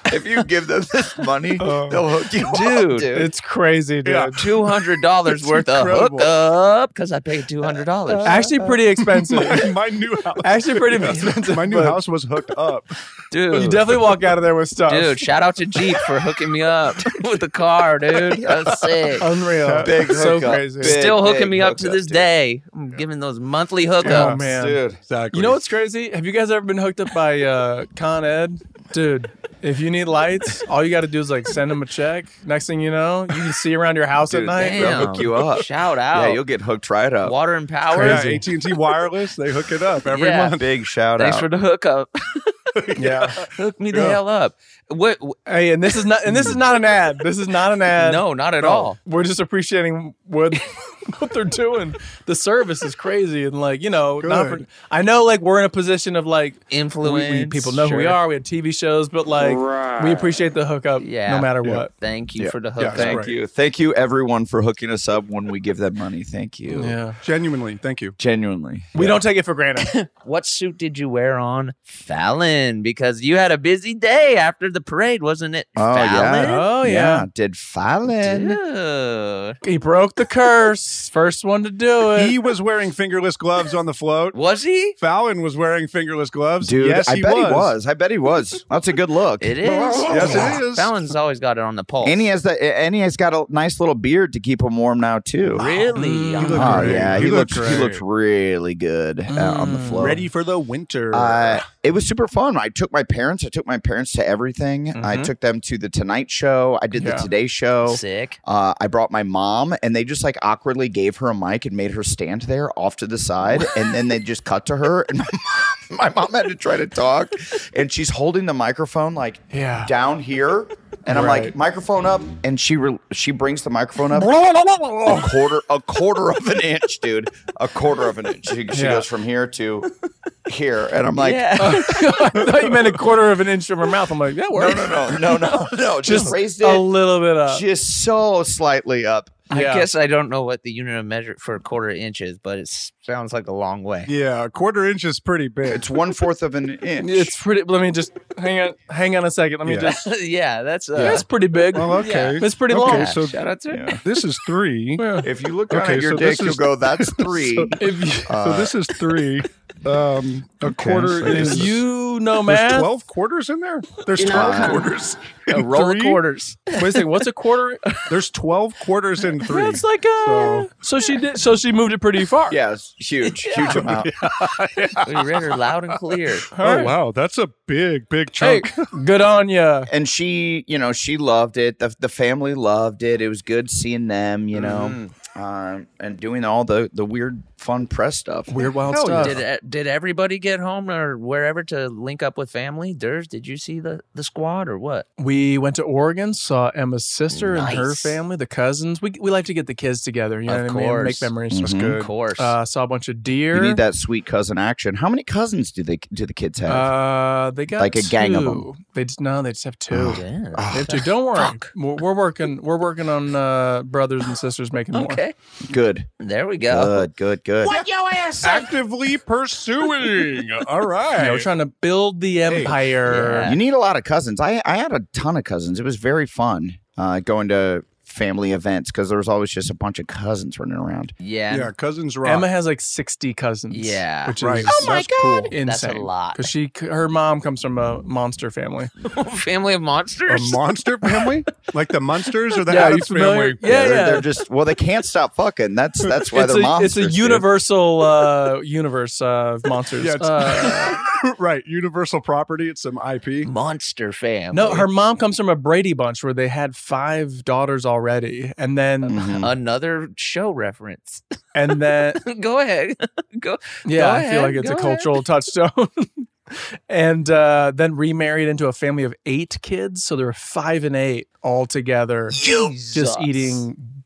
if you give them this money, Oh. they'll hook you Dude, up, dude. It's crazy, dude. Yeah, two hundred dollars worth of incredible. hookup because I paid two hundred dollars. Actually, pretty expensive. my, my new house. Actually, pretty expensive. My new but house was hooked up. Dude, You definitely walk out of there with stuff. dude, shout out to Jeep for hooking me up with the car, dude. That's sick. Unreal. Big so hookup. crazy. Big, Still hooking big me up to hookup, this dude. day. I'm giving those monthly hookups. Oh, man. Dude. Exactly. You know what's crazy? Have you guys ever been hooked up by uh, Con Ed? Dude, if you need lights, all you got to do is like send them a check. Next thing you know, you can see around your house Dude, at night. Damn. They'll hook you up. Shout out. Yeah, you'll get hooked right up. Water and power. Yeah, A T and T Wireless, they hook it up every Yeah. month. Big shout Thanks out. for the hookup. Yeah. Hook me the Yeah. hell up. What? what- Hey, and this is not and this is not an ad. This is not an ad. No, not at No. all. We're just appreciating what what they're doing. The service is crazy and like, you know, not for, Good. I know like we're in a position of like Influence. we, we- people know who we sure. are. We have T V shows, but like we appreciate the hookup Yeah. no matter Yeah. what. Thank you Yeah. for the Yeah, hookup. that's Thank right. you. Thank you, everyone, for hooking us up when we give them money. Thank you. Yeah. Genuinely, thank you. Genuinely. We don't take it for granted. What suit did you wear on Fallon? Because you had a busy day after the parade, wasn't it? Oh, yeah. Fallon? Oh yeah. Did Fallon. Dude. He broke the curse. First one to do it. He was wearing fingerless gloves on the float. Was he? Fallon was wearing fingerless gloves. Dude, yes, I he bet was. he was. I bet he was. That's a good look. It is. Yes, it is. Fallon's always got it on the pulse. And he has the and he has got a nice little beard to keep him warm now too. Really? Mm, he looked Oh great. yeah, he, He looked looked he great. looked really good uh, on the floor. Ready for the winter. Uh, it was super fun. I took my parents. I took my parents to everything. I Mhm. took them to the Tonight Show. I did Yeah. the Today Show. Sick. Uh, I brought my mom, and they just like awkwardly gave her a mic and made her stand there off to the side, and then they just cut to her, and my mom, my mom had to try to talk, and she's holding the microphone like Yeah. down here, and I'm Right. like, microphone up, and she re- she brings the microphone up a quarter a quarter of an inch, dude, a quarter of an inch. She, she Yeah. goes from here to here, and I'm like, Yeah. I thought you meant a quarter of an inch from her mouth. I'm like, that no, works. no, no, no, no, no, just, Just raised a it little bit up. just so slightly up. I Yeah. guess I don't know what the unit of measure for a quarter inch is, but it sounds like a long way. yeah, a quarter inch is pretty big. It's one fourth of an inch. It's pretty. Let me just hang on. Hang on a second. Let me Yeah. just. yeah, that's uh, That's pretty big. well, okay. yeah. It's pretty Okay, long. so shout out to it. Yeah. this is three. Yeah. If you look down Okay, at your so dick, this you'll is- go, that's three. So, If you, so Uh, this is three. Um, a Okay, quarter so is. if you know There's math, twelve quarters in there. There's You know, twelve uh, quarters. A in roll of three? quarters. wait a second. What's a quarter? There's twelve quarters in three. That's like a. So, So- she did. So she moved it pretty far. Yeah, it's huge, huge amount. We read her loud and clear. All Oh right. wow, that's a big, big Hey, chunk. good on ya. And she, you know, she loved it. The the family loved it. It was good seeing them, you know, um, and doing all the the weird, fun press stuff. Weird wild Hell stuff. Did uh, did everybody get home or wherever to link up with family? Durs, did you see the, the squad or what? We went to Oregon, saw Emma's sister and her Nice. family, the cousins. We we like to get the kids together. You know Of what I mean? Make course. memories. That's Mhm. good. Of course. Uh, saw a bunch of deer. You need that sweet cousin action. How many cousins do they do the kids have? Uh, they got Like a gang of two. 'em. They just no, they just have two. Damn. They have two. Don't worry, we're, we're working. We're working on uh, brothers and sisters making more. Okay. Good, There we go. good, good, good. What your ass say? Actively pursuing. All right. Yeah, we're trying to build the empire. Yeah. You need a lot of cousins. I I had a ton of cousins. It was very fun uh, going to family events because there was always just a bunch of cousins running around. Yeah. Yeah, cousins rock. Emma has like sixty cousins. Yeah. which Right. is Oh my that's cool. God. Insane. That's a lot. Because she, her mom comes from a monster family. Family of a monsters? monster family, like the Munsters or the Yeah, you Addams familiar? family. Yeah, they're, yeah. they're just well, they can't stop fucking. That's that's why it's, they're a, monsters. it's a dude. universal uh, universe of monsters. Yeah, it's- Uh, right. Universal property. It's some I P. Monster family. no, her mom comes from a Brady Bunch where they had five daughters already, and then Mhm. Another show reference. and then Go ahead. Go. yeah, Go I feel ahead, like it's go a ahead. cultural touchstone. And uh, then remarried into a family of eight kids, so there were five and eight all together, just Jesus. eating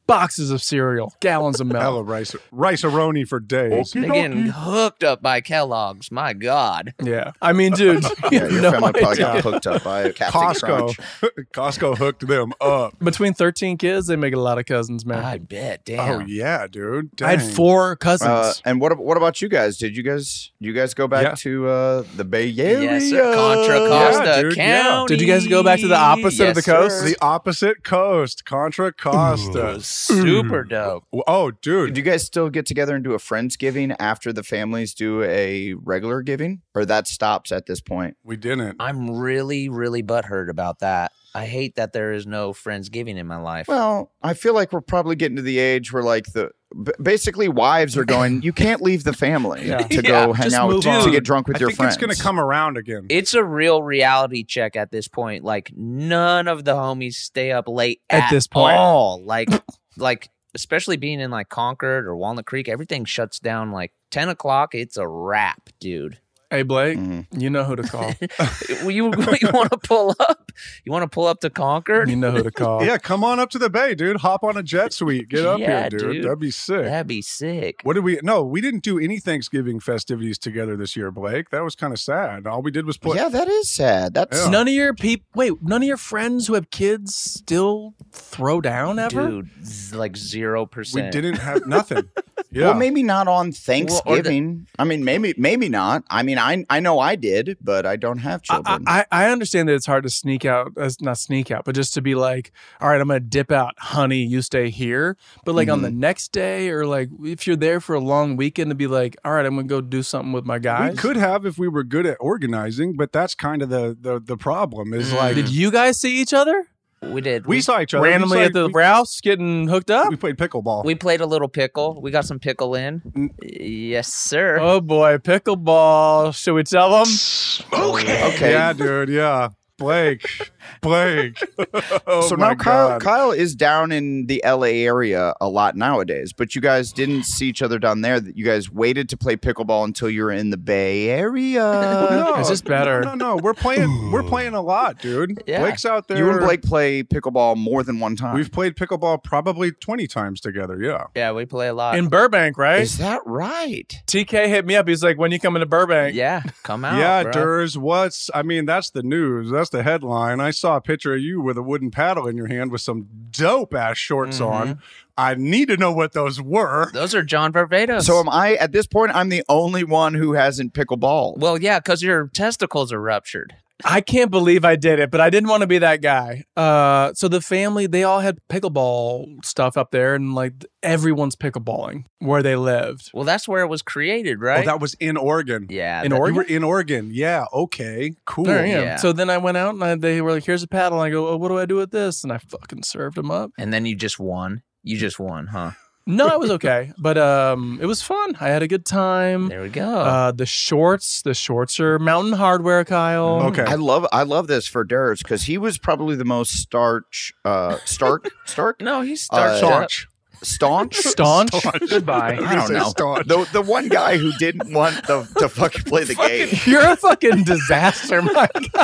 boxes of cereal, gallons of milk. Hella rice, rice-a-roni for days. They're getting hooked up by Kellogg's. My God. Yeah. I mean, dude. Yeah, your no family probably got idea. hooked up by Captain Costco. Crunch. Costco hooked them up. Between thirteen kids, they make a lot of cousins, man. I bet. Damn. Oh yeah, dude. I had Dang. four cousins. Uh, and what what about you guys? Did you guys you guys go back Yeah. to uh, the Bay Area? Yes, sir. Contra Costa Yeah, dude, yeah. County. Did you guys go back to the opposite of Yes, the coast? sir. The opposite coast, Contra Costa. Super dope. Oh, dude. Did you guys still get together and do a Friendsgiving after the families do a regular giving? Or that stops at this point? We didn't. I'm really, really butthurt about that. I hate that there is no Friendsgiving in my life. Well, I feel like we're probably getting to the age where like the b- basically wives are going, you can't leave the family Yeah. to Yeah, go hang just out move to, on. to get drunk with I your think friends. it's going to come around again. It's a real reality check at this point. Like none of the homies stay up late At at, this point. all. Like, like especially being in like Concord or Walnut Creek, everything shuts down like ten o'clock. It's a wrap, dude. Hey, Blake, Mhm. you know who to call. you you want to pull up? You want to pull up to Concord? You know who to call. Yeah, come on up to the Bay, dude. Hop on a jet suite. Get up Yeah, here, dude. dude. That'd be sick. That'd be sick. What did we? No, we didn't do any Thanksgiving festivities together this year, Blake. That was kind of sad. All we did was play. Yeah, that is sad. That's Yeah. None of your people, wait, none of your friends who have kids still throw down ever? Dude, z- like zero we percent. didn't have nothing. Yeah. Well, maybe not on Well, or the- Thanksgiving. I mean, maybe maybe not. I mean, I I know I did, but I don't have I, children. I, I understand that it's hard to sneak out, as not sneak out, but just to be like, all right, I'm going to dip out, honey, you stay here. But like on the next day, or like if you're there for a long weekend, to be like, all right, I'm going to go do something with my guys. we could have if we were good at organizing, but that's kind of the the, the problem. Is like Did you guys see each other We did. we saw each other randomly we saw- at the we, house getting hooked up? we played pickleball. We played a little pickle. We got some pickle in. Yes, sir. Oh boy, pickleball. Should we tell them? okay. Yeah, dude. Yeah, Blake. Blake. oh so my now Kyle, God. Kyle is down in the L A area a lot nowadays, but you guys didn't see each other down there. That you guys waited to play pickleball until you were in the Bay Area. No, It's just better. No, no, no. We're playing. We're playing a lot, dude. Yeah. Blake's out there. You and Blake play pickleball more than one time. We've played pickleball probably twenty times together. Yeah. Yeah, we play a lot. In Burbank, right? Is that right? T K hit me up. He's like, when you coming to Burbank? yeah, come out. yeah, bro. Durs. What's? I mean, that's the news. That's the headline. I saw a picture of you with a wooden paddle in your hand with some dope ass shorts Mm-hmm. on. I need to know what those were. Those are John Varvatos. So am I at this point? I'm the only one who hasn't pickleball. well, yeah, because your testicles are ruptured. I can't believe I did it, but I didn't want to be that guy. Uh, so the family, they all had pickleball stuff up there, and like everyone's pickleballing where they lived. Well, that's where it was created, right? Oh, that was in Oregon. yeah. In that- You Oregon? were in Oregon. Yeah. Okay. Cool. There I am. Yeah. So then I went out and I, they were like, here's a paddle. And I go, oh, what do I do with this? And I fucking served them up. And then you just won. You just won, huh? No, it was okay. But um, it was fun. I had a good time. There we go. Uh, the shorts, the shorts are Mountain Hardwear, Kyle. Okay. I love I love this for Durs because he was probably the most starch uh Stark Stark no, he's uh, starched up. Staunch. staunch Staunch. Goodbye. I don't know the the one guy who didn't want the, to fucking play the game. You're a fucking disaster, my guy.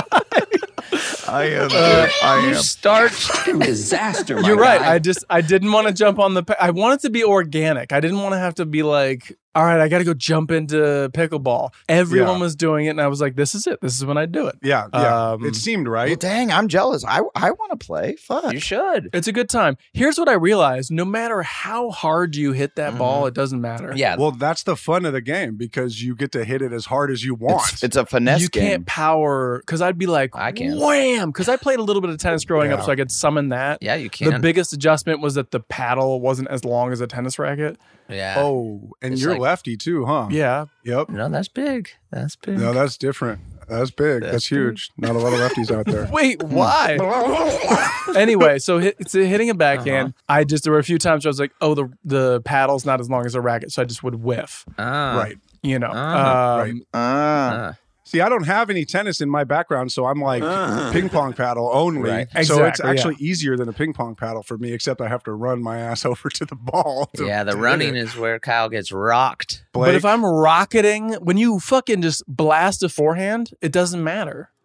I am. Uh, I You am. starched. Disaster. my You're right. guy. I just I didn't want to jump on the. pa- I wanted to be organic. I didn't want to have to be like, all right, I got to go jump into pickleball. Everyone Yeah. was doing it, and I was like, this is it. This is when I do it. Yeah. Yeah. Um, it seemed Well, right. dang, I'm jealous. I I want to play. Fuck. You should. It's a good time. Here's what I realized: no matter how hard you hit that ball, it doesn't matter. Yeah. Well, that's the fun of the game because you get to hit it as hard as you want. It's, it's a finesse you game. can't power because I'd be like, I can. wham, because I played a little bit of tennis growing up, Yeah. so I could summon that. yeah, you can. The biggest adjustment was that the paddle wasn't as long as a tennis racket. yeah. oh, and It's you're like- lefty too, huh? Yeah, Yep. No, that's big. That's big. No, that's different. That's big. That's, That's big. huge. Not a lot of lefties out there. Wait, why? Anyway, so hit, it's hitting a backhand. I just there were a few times where I was like, oh, the the paddle's not as long as a racket, so I just would whiff. Ah. Right. You know, Uh-huh. um, Ah. Ah. See, I don't have any tennis in my background, so I'm like ping pong paddle only. Right. So it's Exactly, actually easier than a ping pong paddle for me, except I have to run my ass over to the ball. to- Yeah, the to hit running it. is where Kyle gets rocked. Blake, But if I'm rocketing, when you fucking just blast a forehand, it doesn't matter.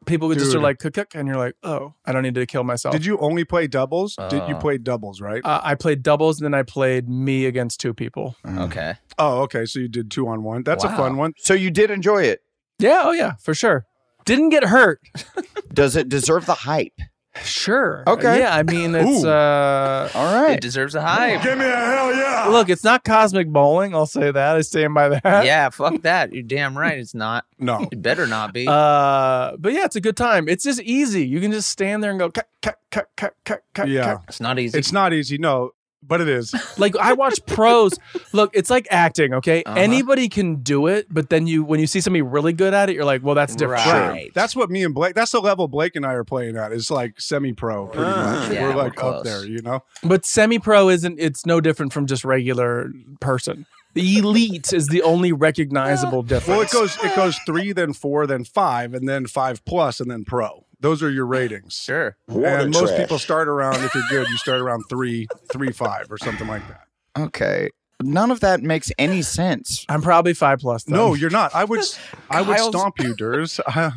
people would just Dude. are like, cook, cook, and you're like, oh, I don't need to kill myself. Did you only play doubles? Did you Oh. play doubles, right? Uh, I played doubles, and then I played me against two people. Okay. Oh, okay. So you did two on one. That's a Wow. fun one. So you did enjoy it. Yeah, oh yeah, for sure. Didn't get hurt. Does it deserve the hype? Sure. Okay. Yeah, I mean, it's Ooh. uh, All right. It deserves a hype. Give me a hell yeah. look, it's not cosmic bowling. I'll say that. I stand by that. Yeah, fuck that. You're damn right. It's not. No. It better not be. Uh, but yeah, it's a good time. It's just easy. You can just stand there and go cut, cut, cut, cut, cut, cut. Yeah. cut. it's not easy. It's not easy. No, but it is. Like I watch pros. Look, it's like acting. Okay, Uh-huh. anybody can do it, but then you, when you see somebody really good at it, you're like, well, that's different. Right. That's what me and Blake, that's the level Blake and I are playing at. It's like semi-pro pretty much. Yeah, we're we're like close. up there, you know? But semi-pro isn't. It's no different from just regular person. The elite is the only recognizable difference. Well, it goes it goes three, then four, then five, and then five plus, and then pro. Those are your ratings. Sure. And most people start around, if you're good, you start around three, three, five, or something like that. Okay. None of that makes any sense. I'm probably five plus. Then. No, you're not. I would I would Kyle's- stomp you, Durs.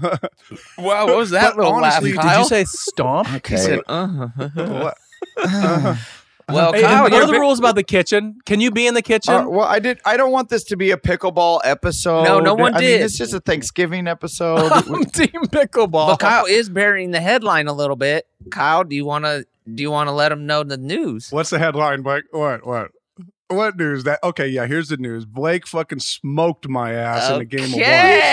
Wow, what was that But little honestly, laugh, did Kyle? Did you say stomp? Okay. He said, uh What? Well, Hey, Kyle, and what you're are the big- rules about the kitchen? Can you be in the kitchen? Uh, well, I did. I don't want this to be a pickleball episode. No, no one I did. mean, this is a Thanksgiving episode. I'm team pickleball. But Kyle is burying the headline a little bit. Kyle, do you want to do you want to let him know the news? What's the headline, Blake? What? What? What news? That okay? Yeah, here's the news. Blake fucking smoked my ass in a game of one.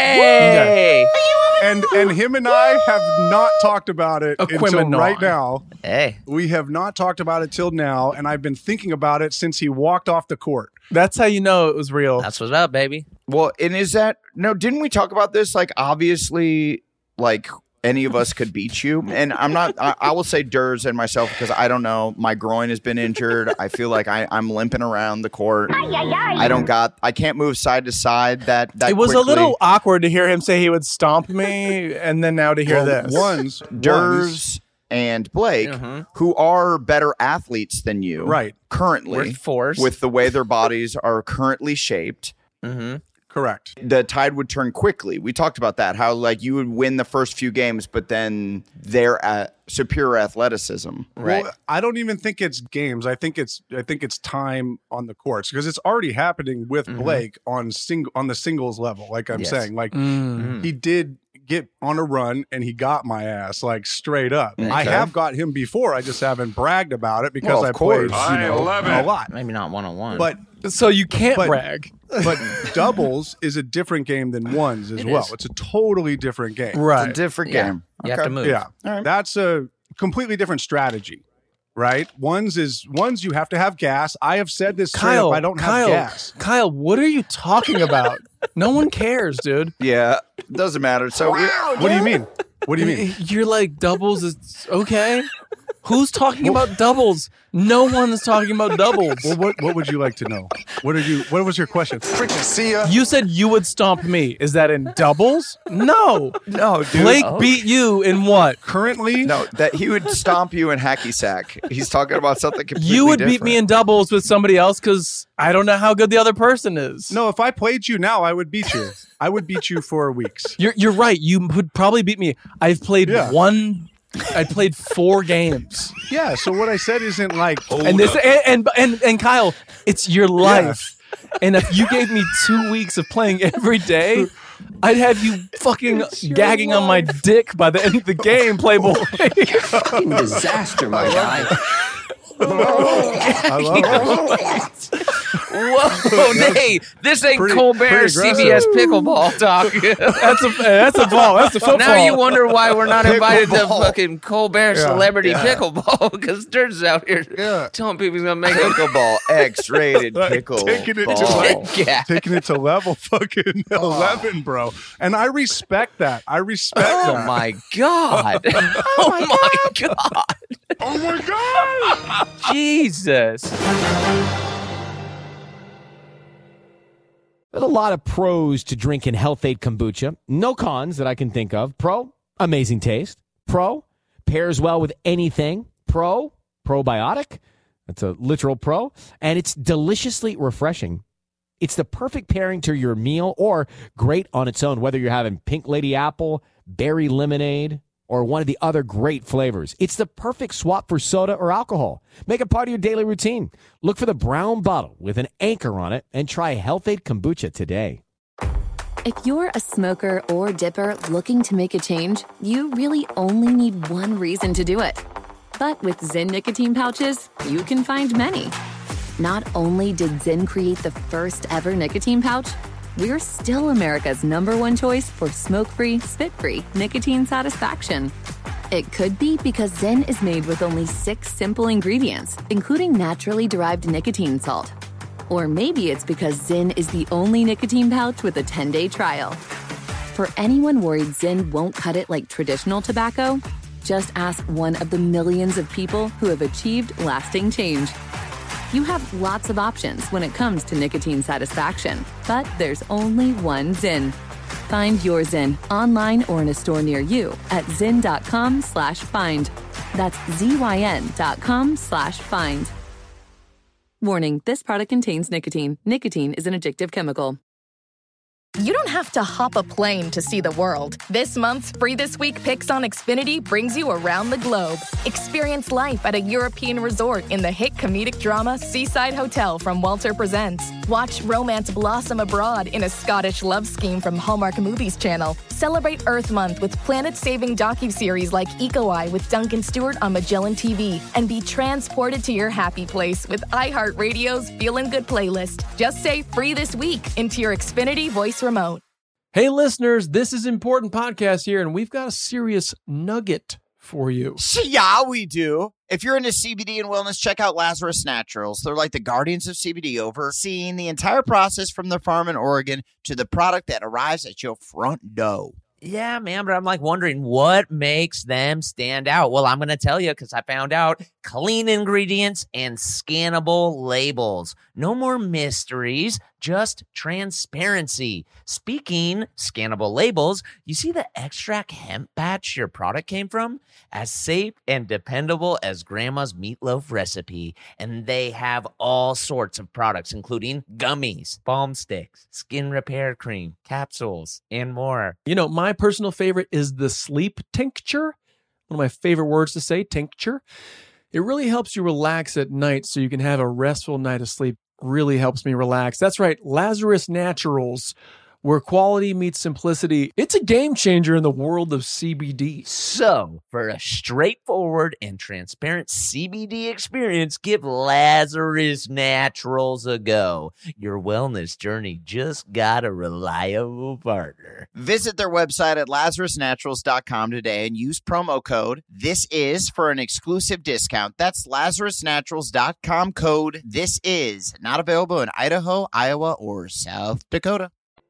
Okay. And and him and I have not talked about it until Equimnon. right now. Hey. We have not talked about it till now, and I've been thinking about it since he walked off the court. That's how you know it was real. That's what's up, baby. Well, and is that no? Didn't we talk about this? Like, obviously, like any of us could beat you. And I'm not. I, I will say Durs and myself because I don't know. My groin has been injured. I feel like I, I'm limping around the court. I don't got. I can't move side to side. That that It was quickly. a little awkward to hear him say he would stomp me, and then now to hear Well, this. One's one's- Durs and Blake, Mhm. who are better athletes than you, Right. Currently, We're force. with the way their bodies are currently shaped. Mm-hmm. correct. The tide would turn quickly. We talked about that, how like you would win the first few games, but then their uh, superior athleticism. Right. Well, I don't even think it's games. I think it's I think it's time on the courts because it's already happening with Mhm. Blake on sing on the singles level. Like I'm Yes. saying, like Mm. he did get on a run and he got my ass like straight up. I Okay. have got him before. I just haven't bragged about it because Well, of I played course. you know, a lot. Maybe not one on one. But So you can't But- brag. but doubles is a different game than ones as It well. is. It's a totally different game. It's a Right. different Yeah. game. you have Okay. to move. Yeah. All right. That's a completely different strategy. Right? Ones is ones you have to have gas. I have said this straight Kyle, up. I don't Kyle, have gas. Kyle, what are you talking about? No one cares, dude. Yeah, doesn't matter. So we- What do you mean? What do you mean? You're like doubles is okay. Who's talking about doubles? No one is talking about doubles. Well, what what would you like to know? What are you? What was your question? Freaking see ya. You said you would stomp me. Is that in doubles? No. no, dude. Blake Oh. beat you in what? Currently, No, that he would stomp you in hacky sack. He's talking about something completely You would different. beat me in doubles with somebody else because I don't know how good the other person is. no. If I played you now, I would beat you. I would beat you for weeks. You're you're right. You would probably beat me. I've played Yeah. one. I played four games, Yeah. So what I said isn't like. and this and, and and and Kyle, it's your life. And if you gave me two weeks of playing every day, I'd have you fucking gagging on my dick by the end of the game, Playboy. Fucking disaster, my guy. I love it. Whoa, hey, this ain't Pretty- Colbert pretty C B S pickleball talk. That's a that's a ball. That's a football. Now you wonder why we're not invited to Pickleball. fucking Colbert Yeah. Celebrity Yeah. Pickleball because Sturz out here Yeah. telling people he's gonna make it. Pickleball, X-rated Like, pickle. taking it to ball. like- Yeah. Taking it to level fucking eleven, bro. And I respect that. I respect Oh that. my god! Oh my god! Oh my god! Jesus! There's a lot of pros to drinking Health Aid kombucha. No cons that I can think of. Pro, amazing taste. Pro, pairs well with anything. Pro, probiotic. That's a literal pro. And it's deliciously refreshing. It's the perfect pairing to your meal or great on its own, whether you're having Pink Lady Apple, Berry Lemonade, or one of the other great flavors. It's the perfect swap for soda or alcohol. Make it part of your daily routine. Look for the brown bottle with an anchor on it and try Health-Ade Kombucha today. If you're a smoker or dipper looking to make a change, you really only need one reason to do it. But with Zyn nicotine pouches, you can find many. Not only did Zyn create the first ever nicotine pouch, we're still America's number one choice for smoke-free, spit-free nicotine satisfaction. It could be because Zyn is made with only six simple ingredients, including naturally derived nicotine salt. Or maybe it's because Zyn is the only nicotine pouch with a ten-day trial. For anyone worried Zyn won't cut it like traditional tobacco, just ask one of the millions of people who have achieved lasting change. You have lots of options when it comes to nicotine satisfaction, but there's only one Zyn. Find your Zyn online or in a store near you at zyn.com slash find. That's Z-Y-N dot com slash find. Warning, this product contains nicotine. Nicotine is an addictive chemical. You don't have to hop a plane to see the world. This month's Free This Week Picks on Xfinity brings you around the globe. Experience life at a European resort in the hit comedic drama Seaside Hotel from Walter Presents. Watch romance blossom abroad in a Scottish love scheme from Hallmark Movies Channel. Celebrate Earth Month with planet-saving docuseries like Eco Eye with Duncan Stewart on Magellan T V. And be transported to your happy place with iHeartRadio's Feelin' Good playlist. Just say Free This Week into your Xfinity voice remote. Hey, listeners, this is Important Podcast here, and we've got a serious nugget for you. Yeah, we do. If you're into C B D and wellness, check out Lazarus Naturals. They're like the guardians of C B D, overseeing the entire process from the farm in Oregon to the product that arrives at your front door. Yeah, man, but I'm like wondering what makes them stand out. Well, I'm going to tell you because I found out clean ingredients and scannable labels. No more mysteries, just transparency. Speaking scannable labels, you see the extract hemp batch your product came from? As safe and dependable as grandma's meatloaf recipe. And they have all sorts of products, including gummies, balm sticks, skin repair cream, capsules, and more. You know, my personal favorite is the sleep tincture. One of my favorite words to say, tincture. It really helps you relax at night so you can have a restful night of sleep. Really helps me relax. That's right, Lazarus Naturals, where quality meets simplicity. It's a game changer in the world of C B D. So, for a straightforward and transparent C B D experience, give Lazarus Naturals a go. Your wellness journey just got a reliable partner. Visit their website at lazarus naturals dot com today and use promo code This Is for an exclusive discount. That's lazarus naturals dot com code This Is. Not available in Idaho, Iowa, or South Dakota.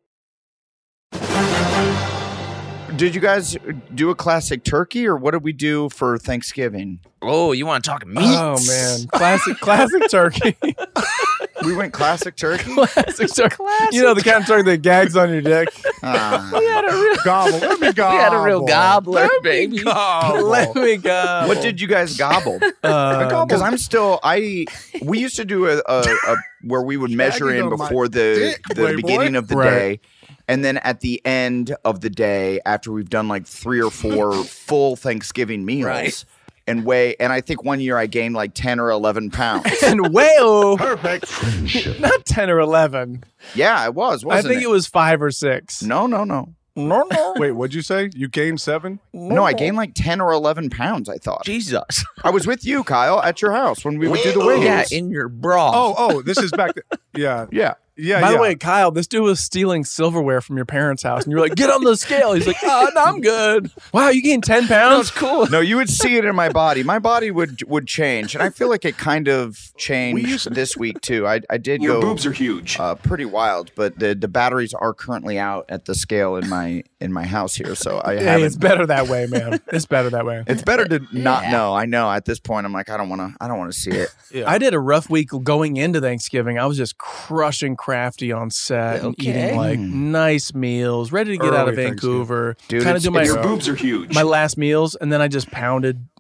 Did you guys do a classic turkey, or what did we do for Thanksgiving? Oh, you want to talk meat? Oh, man. Classic classic turkey. We went classic turkey? Classic turkey. Classic. You know, the kind of turkey that gags on your dick. Uh, we had a real gobble. Let me gobble. We had a real gobbler, Let baby. Me gobble. Let me go. What did you guys gobble? Because uh, I'm still, I, we used to do a, a, a where we would measure in before the, dick, the beginning of the right. day. And then at the end of the day, after we've done like three or four full Thanksgiving meals, right. and weigh, and I think one year I gained like ten or eleven pounds. And whale. Perfect. Not ten or eleven. Yeah, it was, wasn't I think it? it was five or six. No, no, no. No, no. Wait, what'd you say? You gained seven? No, I gained like ten or eleven pounds, I thought. Jesus. I was with you, Kyle, at your house when we would do the wings. Yeah, in your bra. Oh, oh, this is back. To, yeah. Yeah. Yeah, By yeah. the way, Kyle, this dude was stealing silverware from your parents' house, and you're like, get on the scale. He's like, oh, no, I'm good. Wow, you gained ten pounds? Cool. No, you would see it in my body. My body would would change, and I feel like it kind of changed this week too. I I did Your go. boobs are huge. Uh, pretty wild, but the the batteries are currently out at the scale in my in my house here, so I Hey, haven't. it's better that way, man. It's better that way. It's better to not know. I know at this point, I'm like, I don't want to. I don't want to see it. Yeah. I did a rough week going into Thanksgiving. I was just crushing Crafty on set and Okay. eating like Mm. nice meals, ready to get out of Early Vancouver. Dude, Kind of it's- do my Your boobs are huge. my last meals, and then I just pounded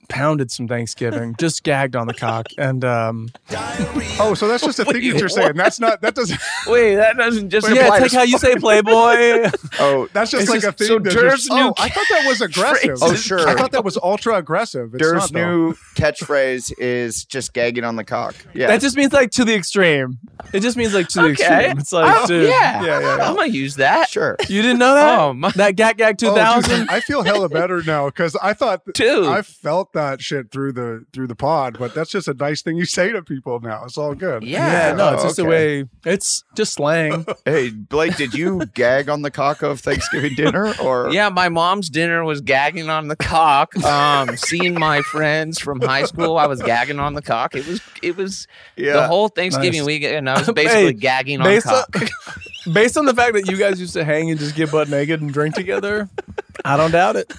pounded some Thanksgiving, just gagged on the cock, and um. Oh, so that's just a thing that you're saying. That's not. That doesn't. Wait, that doesn't just. Yeah, it's like how you say Playboy. Oh, that's just it's like just, a thing. So that Dur's just, new. Oh, I thought that was aggressive. Oh, sure. I thought that was ultra aggressive. It's Dur's not, though. new catchphrase is just gagging on the cock. Yeah, That just means like to the extreme. It just means like to the Okay. extreme. It's like, Oh, dude, yeah. yeah, yeah, yeah. I'm gonna use that. Sure. You didn't know that? Oh, my- that gag gag two Oh, thousand. dude, I feel hella better now because I thought Dude. I felt that shit through the through the pod, but that's just a nice thing you say to people now. It's all good. Yeah. yeah, no, it's Oh, just okay. the way. It's just slang. Hey, Blake, did you gag on the cock of Thanksgiving dinner or? Yeah, my mom's dinner was gagging on the cock. Um, seeing my friends from high school, I was gagging on the cock. It was, it was Yeah. the whole Thanksgiving Nice. weekend. I was basically Hey, gagging on based cock. on, based on the fact that you guys used to hang and just get butt naked and drink together, I don't doubt it.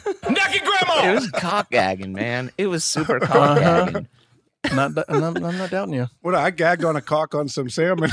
It was cock gagging, man. It was super cock Uh-huh. gagging. Not, I'm, not, I'm not doubting you. What I gagged on a cock on some salmon,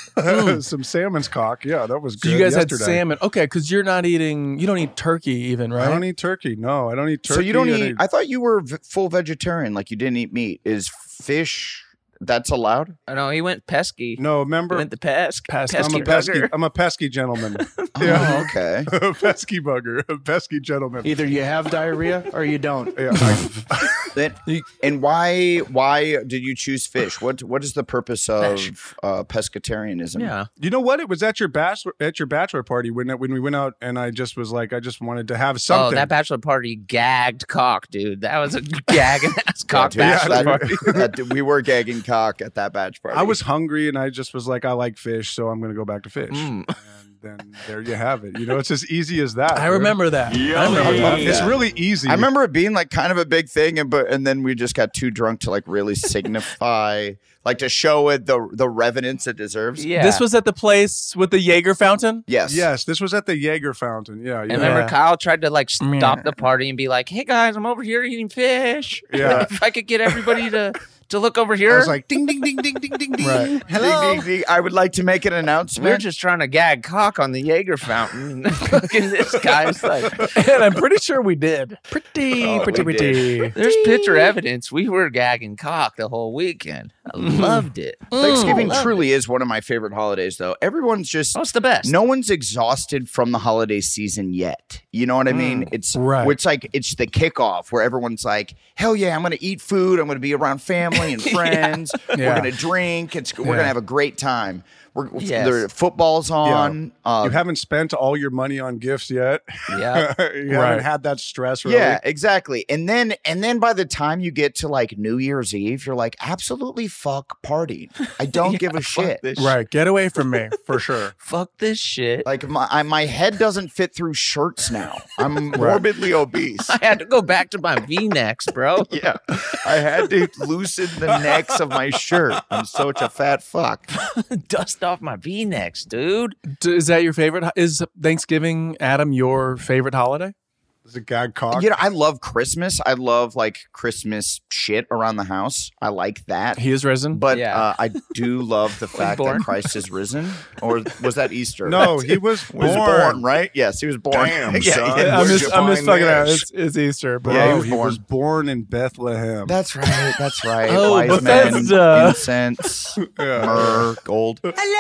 some salmon's cock. Yeah, that was So good. you guys yesterday. had salmon, okay? Because you're not eating. You don't eat turkey, even, right? I don't eat turkey. No, I don't eat turkey. So you don't I eat? I thought you were v- full vegetarian, like you didn't eat meat. Is fish that's allowed? I know he went pesky. No, He remember, went the pesk. Pesky. I'm pesky a pesky. bugger. I'm a pesky gentleman. Oh, okay. a pesky bugger, a pesky gentleman. Either you have diarrhea or you don't. Yeah, I- Then, and why why did you choose fish? What what is the purpose of uh, pescatarianism? Yeah. You know what? It was at your bachelor at your bachelor party when when we went out, and I just was like, I just wanted to have Oh, something. that bachelor party gagged cock, dude. That was a gagging ass cock dude, bachelor that- party. that- we were gagging cock at that batch party. I was hungry, and I just was like, I like fish, so I'm going to go back to fish. Mm. And then there you have it. You know, it's as easy as that. I dude. remember that. I remember I love that. It's that. really easy. I remember it being like kind of a big thing, and but and then we just got too drunk to like really signify, like to show it the the reverence it deserves. Yeah. This was at the place with the Jaeger fountain. Yes. Yes, this was at the Jaeger fountain. Yeah, And yeah. remember, Yeah. Kyle tried to like stop the party and be like, "Hey guys, I'm over here eating fish. Yeah. if I could get everybody to to look over I here." was like, ding, ding, ding, ding, ding, ding, ding. Right. Ding, ding, ding. I would like to make an We're announcement. just trying to gag cock on the Jaeger fountain. Fucking this guy's like, And I'm pretty sure we did. Pretty, Oh, pretty, we pretty. there's picture evidence. We were gagging cock the whole weekend. I loved it. Thanksgiving Loved truly is one of my favorite holidays, though. Everyone's just Oh, it's the best. no one's exhausted from the holiday season yet. You know what I mean? It's Right. It's like it's the kickoff where everyone's like, "Hell yeah, I'm going to eat food. I'm going to be around family and friends. We're Yeah. going to drink. It's we're Yeah. going to have a great time. We're Yes. the football's on. Uh, You haven't spent all your money on gifts yet. Yeah. you Right. haven't had that stress really. Yeah, exactly. And then and then by the time you get to like New Year's Eve, you're like, absolutely fuck partying. I don't give a fuck shit. this Right. Get away from me. For sure. Fuck this shit. Like my I, my head doesn't fit through shirts now. I'm morbidly obese. I had to go back to my V-necks, bro. Yeah, I had to loosen the necks of my shirt. I'm such a fat fuck. Dust off my V-necks, dude. D- Is that your favorite? Is Thanksgiving, Adam, your favorite holiday? Is it gag cock? You know, I love Christmas. I love like Christmas shit around the house. I like that. He is risen. But Yeah. uh, I do love the fact born? that Christ is risen. Or was that Easter? No, he was He was born. born, right? Yes, he was born. Damn, Yeah, son. yeah. I'm Where'd just, you I'm just find fucking out. this? It's, it's Easter, but Yeah, Bro, he was he born. was born in Bethlehem. That's right. That's right. Oh, Wise Bethesda. men, incense, myrrh, gold.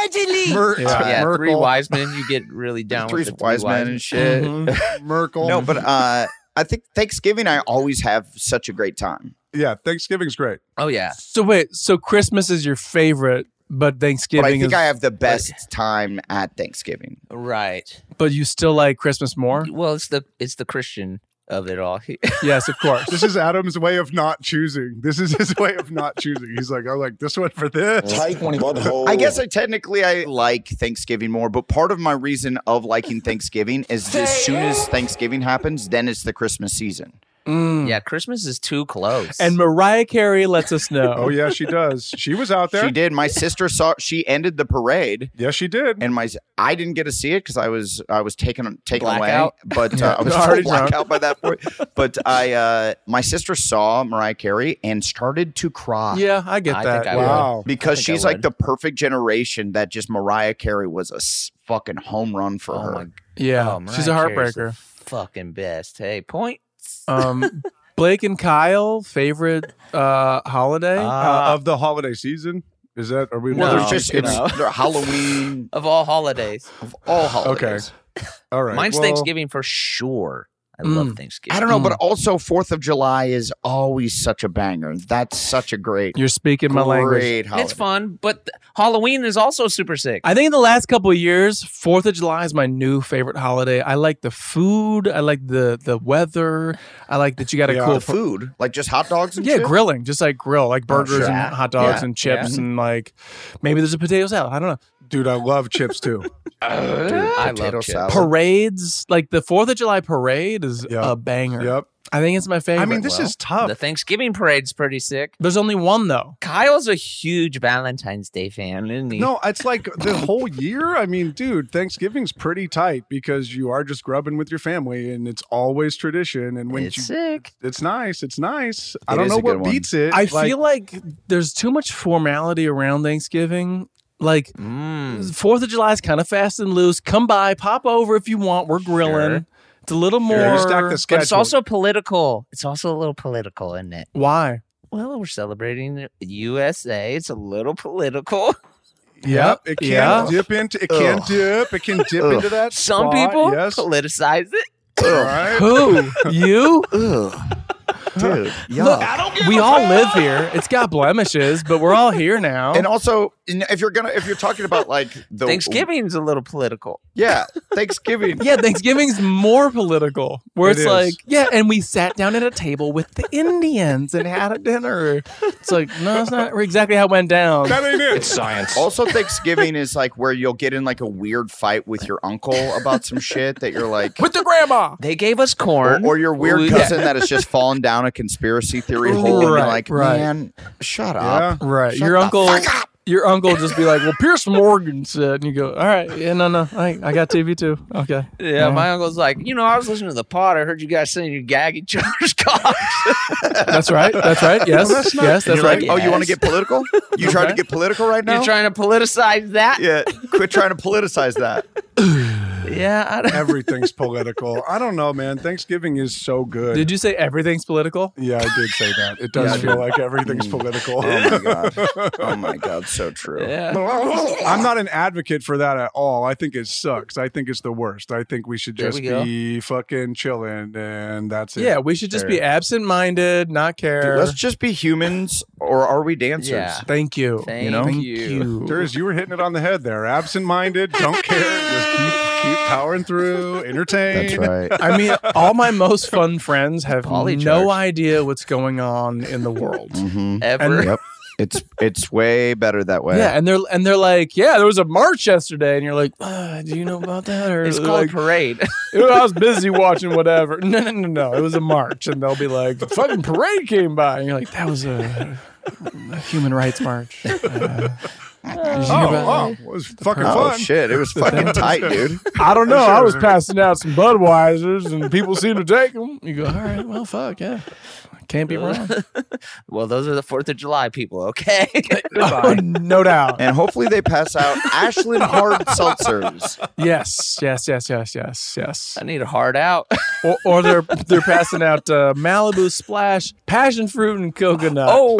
Mer- Yeah. Yeah, Merkel. three wise men. You get really down Three with the three wise men and shit. Mhm. Merkel. No, but uh, I think Thanksgiving, I always have such a great time. yeah, Thanksgiving's great. Oh yeah. So wait, so Christmas is your favorite, but Thanksgiving But I think is, I have the best time at Thanksgiving. Right. but you still like Christmas more? Well, it's the it's the Christian of it all. Yes, of course. This is Adam's way of not choosing. This is his way of not choosing. He's like, I like this one for this. Tight butthole. I guess I technically I like Thanksgiving more, but part of my reason of liking Thanksgiving is as soon as Thanksgiving happens, then it's the Christmas season. Mm. Yeah, Christmas is too close. And Mariah Carey lets us know. Oh yeah, she does. She was out there. She did. My sister saw. She ended the parade. Yes, she did. And my I didn't get to see it because I was I was taken taken Blackout? away. But uh, I was Already full drunk. blackout by that point. But I uh, my sister saw Mariah Carey and started to cry. Yeah, I get I that. think I would. Wow. Because I think I she's like would. the perfect generation that just Mariah Carey was a s- fucking home run for oh her. my Yeah, oh, she's a Mariah Carey's the heartbreaker. fucking best. Hey, points. Um, Blake and Kyle, favorite uh, holiday? Uh, of the holiday season? Is that, are we? Well, No. there's just it's No. they're Halloween Of all holidays. of all holidays. Okay. All right. Mine's well, Thanksgiving for sure. I love Mm. Thanksgiving. I don't know, but also Fourth of July is always such a banger. That's such a great, You're speaking my language. great holiday. It's fun, but th- Halloween is also super sick. I think in the last couple of years, Fourth of July is my new favorite holiday. I like the food. I like the the weather. I like that you got a Yeah. cool The food, like just hot dogs and Yeah, shit? grilling, just like grill, like burgers sure. and hot dogs Yeah. and chips Yeah. and like maybe there's a potato salad. I don't know. Dude, I love chips too. I Potato love chips. salad. Parades, like the Fourth of July parade is Yep. a banger. Yep. I think it's my favorite. I mean, this Well, is tough. The Thanksgiving parade's pretty sick. There's only one though. Kyle's a huge Valentine's Day fan, isn't he? No, it's like the whole year. I mean, dude, Thanksgiving's pretty tight because you are just grubbing with your family, and it's always tradition. And when it's you, sick. it's nice. It's nice. I It don't is know a good what one. beats it. I Like, feel like there's too much formality around Thanksgiving. Like Mm. Fourth of July is kind of fast and loose. Come by, pop over if you want. We're grilling. Sure. It's a little more. Yeah, you stack the But schedule. it's also political. It's also a little political, isn't it? Why? Well, we're celebrating U S A. It's a little political. Yep, it can Yeah. dip into. It can Ugh. dip. It can dip Ugh. into that. Some spot, people yes. politicize it. All right. Who? You? Ugh. Dude, Look, yuck. we all live here. It's got blemishes, but we're all here now. And also, if you're gonna, if you're talking about like the Thanksgiving's a little political. yeah, Thanksgiving. yeah, Thanksgiving's more political. Where It it's is. like, yeah, and we sat down at a table with the Indians and had a dinner. It's like, no, it's not exactly how it went down. That ain't it. Science. Also, Thanksgiving is like where you'll get in like a weird fight with your uncle about some shit that you're like, With the grandma. They gave us or, corn. or your weird We- cousin that has just fallen down a conspiracy theory hole, and you're Right, like, right. man, shut Yeah. up. Right. Shut Your the uncle fuck up. your uncle will just be like, well, Pierce Morgan said, and you go, all right, yeah, no, no, I, I got T V too. Okay. Yeah, my uncle's like, you know, I was listening to the pod. I heard you guys saying you gag each other's cocks. That's right. That's right. Yes. Well, that's not- yes, And that's you're right. like, oh, you want to Yes. get political? You trying to get political right now? You're trying to politicize that? yeah, quit trying to politicize that. Yeah. I don't, Everything's political. I don't know, man. Thanksgiving is so good. Did you say everything's political? Yeah, I did say that. It does Yeah, I feel did. like everything's political. Oh my god. Oh my god, so true. yeah. I'm not an advocate for that at all. I think it sucks. I think it's the worst. I think we should There just we go. be fucking chilling and that's it. Yeah, we should just be absent-minded, not care. Let's just be humans, or are we dancers? Yeah. Thank you. Thank know? Thank you. you. Therese, you were hitting it on the head there. Absent-minded, don't care, just keep keep powering through, entertain. That's right. I mean, all my most fun friends have Polycharge. no idea what's going on in the world. Mm-hmm. Ever. And- Yep. It's it's way better that way. Yeah, and they're and they're like, yeah, there was a march yesterday, and you're like, uh, do you know about that? Or It's they're called like, parade. I was busy watching whatever. No, no, no, no. It was a march, and they'll be like, the fucking parade came by, and you're like, that was a, a human rights march. Uh, did you hear Oh, about oh, that? it was fucking Oh fun. shit! It was fucking tight, dude. I don't know. Sure. I was passing out some Budweisers, and people seem to take them. You go, all right, well, fuck, yeah. Can't be wrong. Well, those are the Fourth of July people, okay? Oh, no doubt. And hopefully they pass out Ashland hard seltzers. Yes, yes, yes, yes, yes, yes. I need a hard out. Or, or they're they're passing out uh, Malibu Splash, passion fruit, and coconut. Oh,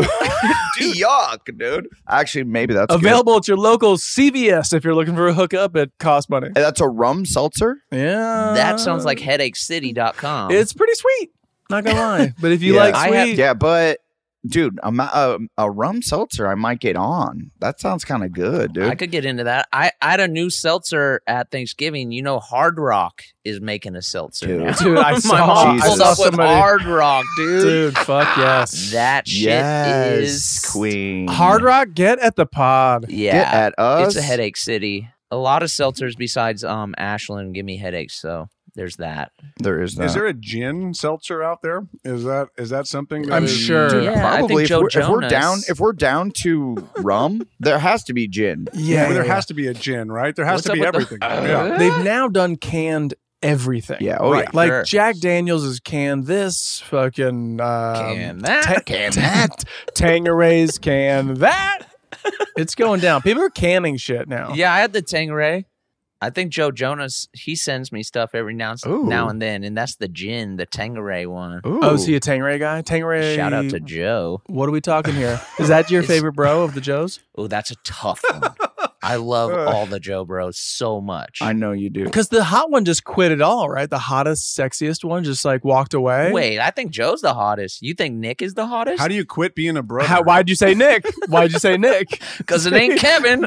Yuck, dude. Actually, maybe that's good. available at your local C V S if you're looking for a hookup. It costs money. And that's a rum seltzer. Yeah, that sounds like headache city dot com. it's pretty sweet. Not gonna lie, but if you Yeah, like I sweet, have- Yeah, but dude, a, ma- a, a rum seltzer, I might get on. That sounds kind of good, dude. I could get into that. I, I had a new seltzer at Thanksgiving. You know, Hard Rock is making a seltzer. Dude. now. Dude, I My saw- mom I pulled saw up with somebody- Hard Rock, dude. dude, fuck yes. That shit yes, is queen. Hard Rock, get at the pod. Yeah, Get at us. it's a headache city. A lot of seltzers besides um Ashland give me headaches. So there's that. There is that. Is there a gin seltzer out there? Is that is that something? That I'm is- sure. Yeah, I Probably think if, Joe we're, if we're Jonas- down if we're down to rum, there has to be gin. Yeah, Well, there yeah, has to be a gin, right? There has What's to up be with the- everything. Uh, yeah. They've now done canned everything. Yeah, oh Right. yeah. Like Sure. Jack Daniels is canned this, fucking um, Can that? ta- Can that, Tangeray's can that. It's going down. People are canning shit now. Yeah, I had the Tangeray. I think Joe Jonas, he sends me stuff every now, Ooh. now and then, and that's the gin, the Tanqueray one. Ooh. Oh, is he a Tanqueray guy? Tanqueray. Shout out to Joe. What are we talking here? Is that your It's- favorite bro of the Joes? Oh, that's a tough one. I love all the Joe Bros so much. I know you do. Because the hot one just quit it all, right? The hottest, sexiest one just like walked away. Wait, I think Joe's the hottest. You think Nick is the hottest? How do you quit being a brother? How, why'd you say Nick? Why'd you say Nick? Because it ain't Kevin.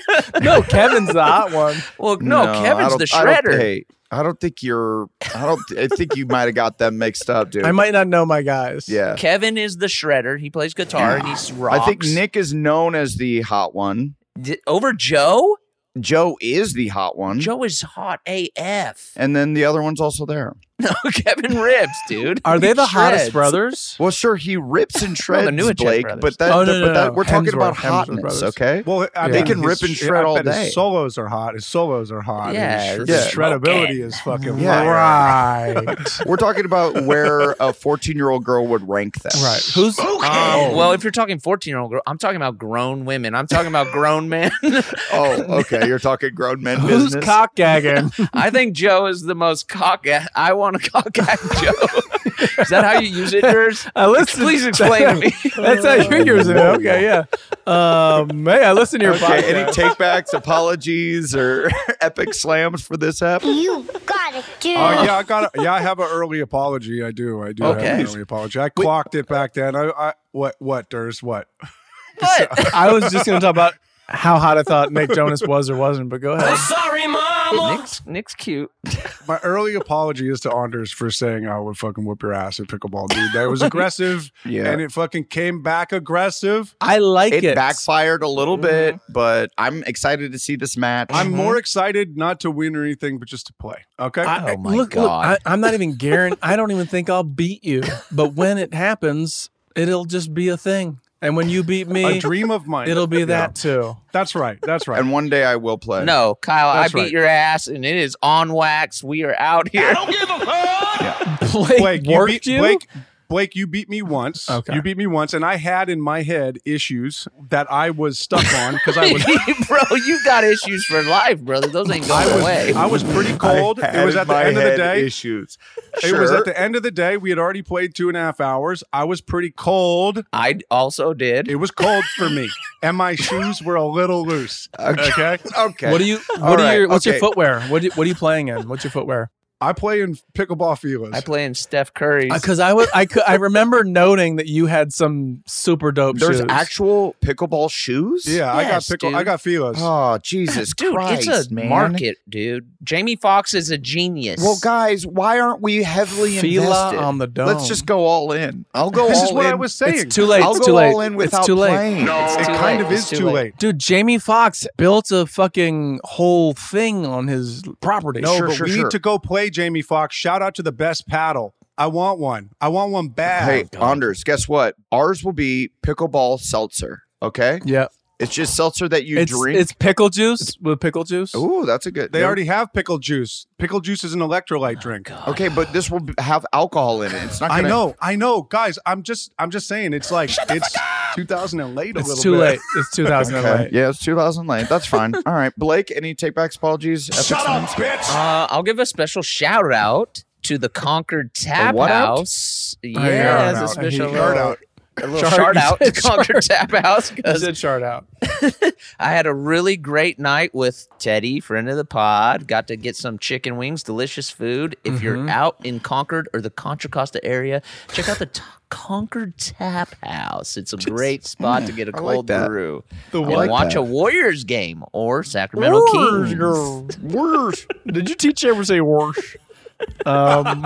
No, Kevin's the hot one. Well, no, I Kevin's don't- the I don't- shredder. hey, I don't think you're. I don't. I think you might have got them mixed up, dude. I might not know my guys. Yeah. Kevin is the shredder. He plays guitar and he's rocks. I think Nick is known as the hot one. D- over Joe. Joe is the hot one. Joe is hot A F. And then the other one's also there. No, Kevin rips, dude. Are they He the hottest shreds. brothers? Well, sure, he rips and shreds, the Newacek Blake, brothers. but that, Oh, no, but no, that no. we're talking Hemsworth, about Hemsworth hotness, brothers. okay? Well, I Yeah. bet They can rip his- and shred I all bet day. His solos are hot. His solos are hot. Yeah, His, it's his smoking. shreddability is fucking Yeah. fire. Right. We're talking about where a fourteen-year-old girl would rank them. Right. Who's Um, well, if you're talking fourteen-year-old girl, I'm talking about grown women. I'm talking about grown men. Oh, okay. You're talking grown men who's business. cock gagging? I think Joe is the most cock. I want to cock at Joe. Is that how you use it, yours? I listen. Please explain to me. That's how you're using it. Okay, yeah. Um, hey, I listen to your Okay, podcast. any takebacks, apologies, or epic slams for this app? You gotta do Oh yeah, I got. Yeah, I have an early apology. I do. I do Okay. have an early apology. I clocked it back then. I, I what what Durs what? What? I was just going to talk about how hot I thought Nick Jonas was or wasn't, but go ahead. Sorry, Mama. Nick's, Nick's cute. My early apology is to Anders for saying I would fucking whoop your ass at pickleball, dude. That was aggressive, Yeah. and it fucking came back aggressive. I like It it. backfired a little bit, but I'm excited to see this match. I'm more excited not to win or anything, but just to play. Okay. I, Oh my look, God. look, I, I'm not even guaranteed. I don't even think I'll beat you. But when it happens, it'll just be a thing. And when you beat me, a dream of mine. it'll be Yeah. that too. That's right. That's right. and one day I will play. No, Kyle, That's I beat right. your ass, and it is on wax. We are out here. Don't give a fuck. Blake, Blake, you worked beat you? Blake. Blake, you beat me once. Okay. You beat me once, and I had in my head issues that I was stuck on because I was. Bro, you got issues for life, brother. Those ain't I going was, away. I was pretty cold. I It had was in at the my end of the head day. Issues. It was Sure. at the end of the day. We had already played two and a half hours. I was pretty cold. I also did. It was cold for me, and my shoes were a little loose. Okay. Okay. What do you? What All are right, your? What's okay. your footwear? What do, What are you playing in? What's your footwear? I play in pickleball feelers. I play in Steph Curry's. Because I was, I could, I remember noting that you had some super dope There's shoes. actual pickleball shoes? Yeah, I got Yes, pickle. dude. I got feelers. Oh, Jesus Dude, Christ, it's a man. market, dude. Jamie Foxx is a genius. Well, guys, why aren't we heavily Fila invested? on the dome. Let's just go all in. I'll go This all is what in. I was saying. It's too late. I'll it's go too late. all in without it's too late. playing. It's It too kind late. of It's is too late. Dude, Jamie Foxx built a fucking whole thing on his property. No, Sure, but sure, we sure. need to go play Jamie Foxx. Shout out to the best paddle. I want one. I want one bad. Hey, Anders, guess what? Ours will be pickleball seltzer. Okay, Yeah. it's just seltzer that you It's, drink. it's pickle juice with pickle juice. Ooh, that's a good. They yeah. already have pickle juice. Pickle juice is an electrolyte drink. Okay, but this will b- have alcohol in it. It's not. I Gonna, know, I know, guys. I'm just, I'm just saying. It's like it's two thousand and late a It's little too bit. late. It's two thousand Okay. late. Yeah, it's two thousand late. That's fine. All right, Blake. Any takebacks, apologies? Epic Shut up, slams? bitch. Uh, I'll give a special shout out to the Concord Tap what out? House. hear Yeah, it it's a out. I special hear it little, out. a little Shard- shout out to you said Concord Tap House You because did chart out. I had a really great night with Teddy, friend of the pod. Got to get some chicken wings, delicious food. If Mm-hmm. you're out in Concord or the Contra Costa area, check out the t- Concord Tap House. It's a great spot to get a I like cold that. brew. The and what? watch that. a Warriors game or Sacramento Kings. Worse. Did you teach you ever say worse? Um,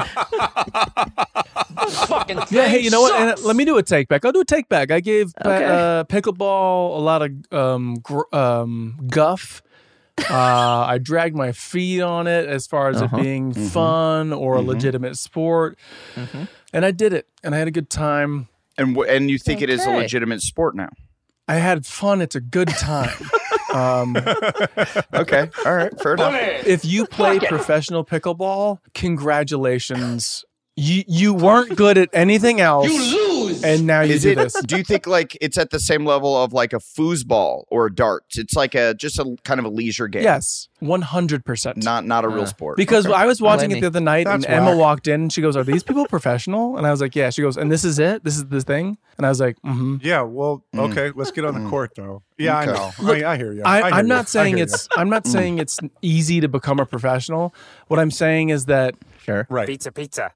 Fucking yeah, hey, you know what? And, uh, let me do a take back. I'll do a take back. I gave pa- Okay. uh, pickleball a lot of um, gr- um, guff. Uh, I dragged my feet on it as far as Uh-huh. it being fun or a legitimate sport. And I did it, and I had a good time. And w- and you think it is a Okay. legitimate sport now? I had fun. It's a good time. um, Okay. All right. Fair enough. if you play professional pickleball, congratulations. You you weren't good at anything else. You And now you Is do it? this. Do you think like it's at the same level of like a foosball or a darts? It's like a just a kind of a leisure game. Yes, one hundred percent. Not not a real sport. Because Okay. I was watching Blame it the other night, That's and Emma whack. walked in, and she goes, "Are these people professional?" And I was like, "Yeah." She goes, "And this is it? This is this thing?" And I was like, "Mm-hmm." Yeah, well, okay, let's get on the court though. Yeah, Okay. I know. Look, I, I hear you. I, I hear I'm you. not I saying hear it's. I'm not saying it's easy to become a professional. What I'm saying is that Sure. you. right. Pizza, pizza.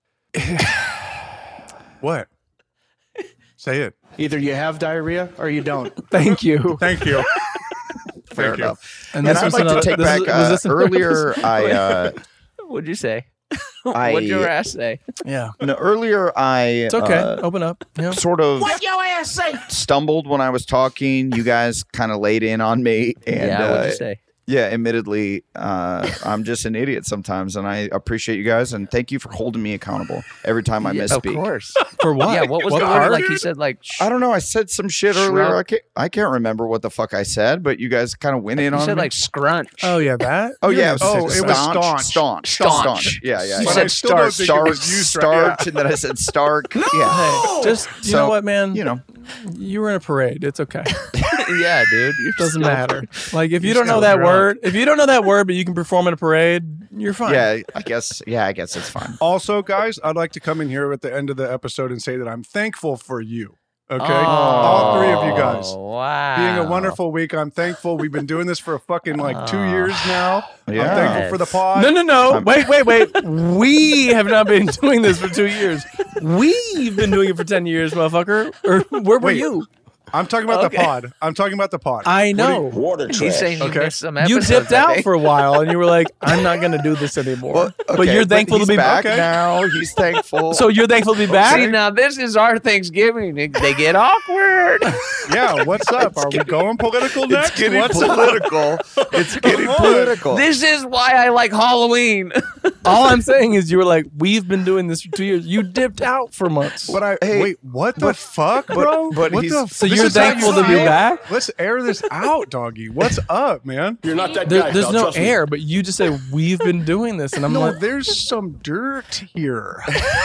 What? Say it. Either you have diarrhea or you don't. thank you. Thank you. Fair Thank you. enough. And And this I'd was like another- to take this back is- was uh, this another earlier. episode? I uh, What'd you say? I- What'd your ass say? Yeah, no, earlier I it's okay. uh, Open up. Yeah. sort of What your ass say? stumbled when I was talking. You guys kind of laid in on me, and yeah, what'd uh, you say? yeah, admittedly, uh, I'm just an idiot sometimes, and I appreciate you guys, and thank you for holding me accountable every time I Yeah, of misspeak. course. For what? Yeah, what was What the part? word? Like he said, like sh- I don't know. I said some shit earlier. Shrunk. I can't, I can't remember what the fuck I said, but you guys kind of went in you on said me. like scrunch. Oh yeah, that. oh You're yeah, an Oh, assistant. it was staunch, staunch. staunch, Staunch. Yeah, yeah. You yeah. said I still don't starch. think it was starch, used right. starch, and then I said stark. Yeah, Hey, just you So, know what, man. you know. you were in a parade. It's okay. yeah, dude. You're Doesn't still- matter. Like if you you're don't know still that drunk. word, if you don't know that word, but you can perform in a parade, you're fine. Yeah, I guess. Yeah, I guess it's fine. Also, guys, I'd like to come in here at the end of the episode and say that I'm thankful for you. Okay, Oh, all three of you guys. Wow. Being a wonderful week. I'm thankful. We've been doing this for a fucking like two Oh. years now. Yeah. I'm thankful for the pod. No, no, no. I'm- wait, wait, wait. We have not been doing this for two years. We've been doing it for ten years, motherfucker. Or where were Wait. you? I'm talking about Okay. the pod. I'm talking about the pod. I What do know. you- Water He's trash. saying you Okay. missed some You episodes. dipped I out think. for a while, and you were like, "I'm not going to do this anymore." Well, but okay, you're thankful he's to be back Okay. now. He's thankful. So you're thankful to be back. See, now this is our Thanksgiving. They they get awkward. Yeah, what's up? Are we going political next? it's getting What's up? political. It's getting Come on. political. This is why I like Halloween. All I'm saying is, you were like, "We've been doing this for two years." You dipped out for months. But I Hey, wait. What the but- fuck, but- bro? but what he's- the? So this you're is how you thankful to be feel? back? Let's air this out, doggy. What's up, man? You're not that There- guy. there's pal, no trust me. air, but you just say we've been doing this, and I'm No, like, there's some dirt here.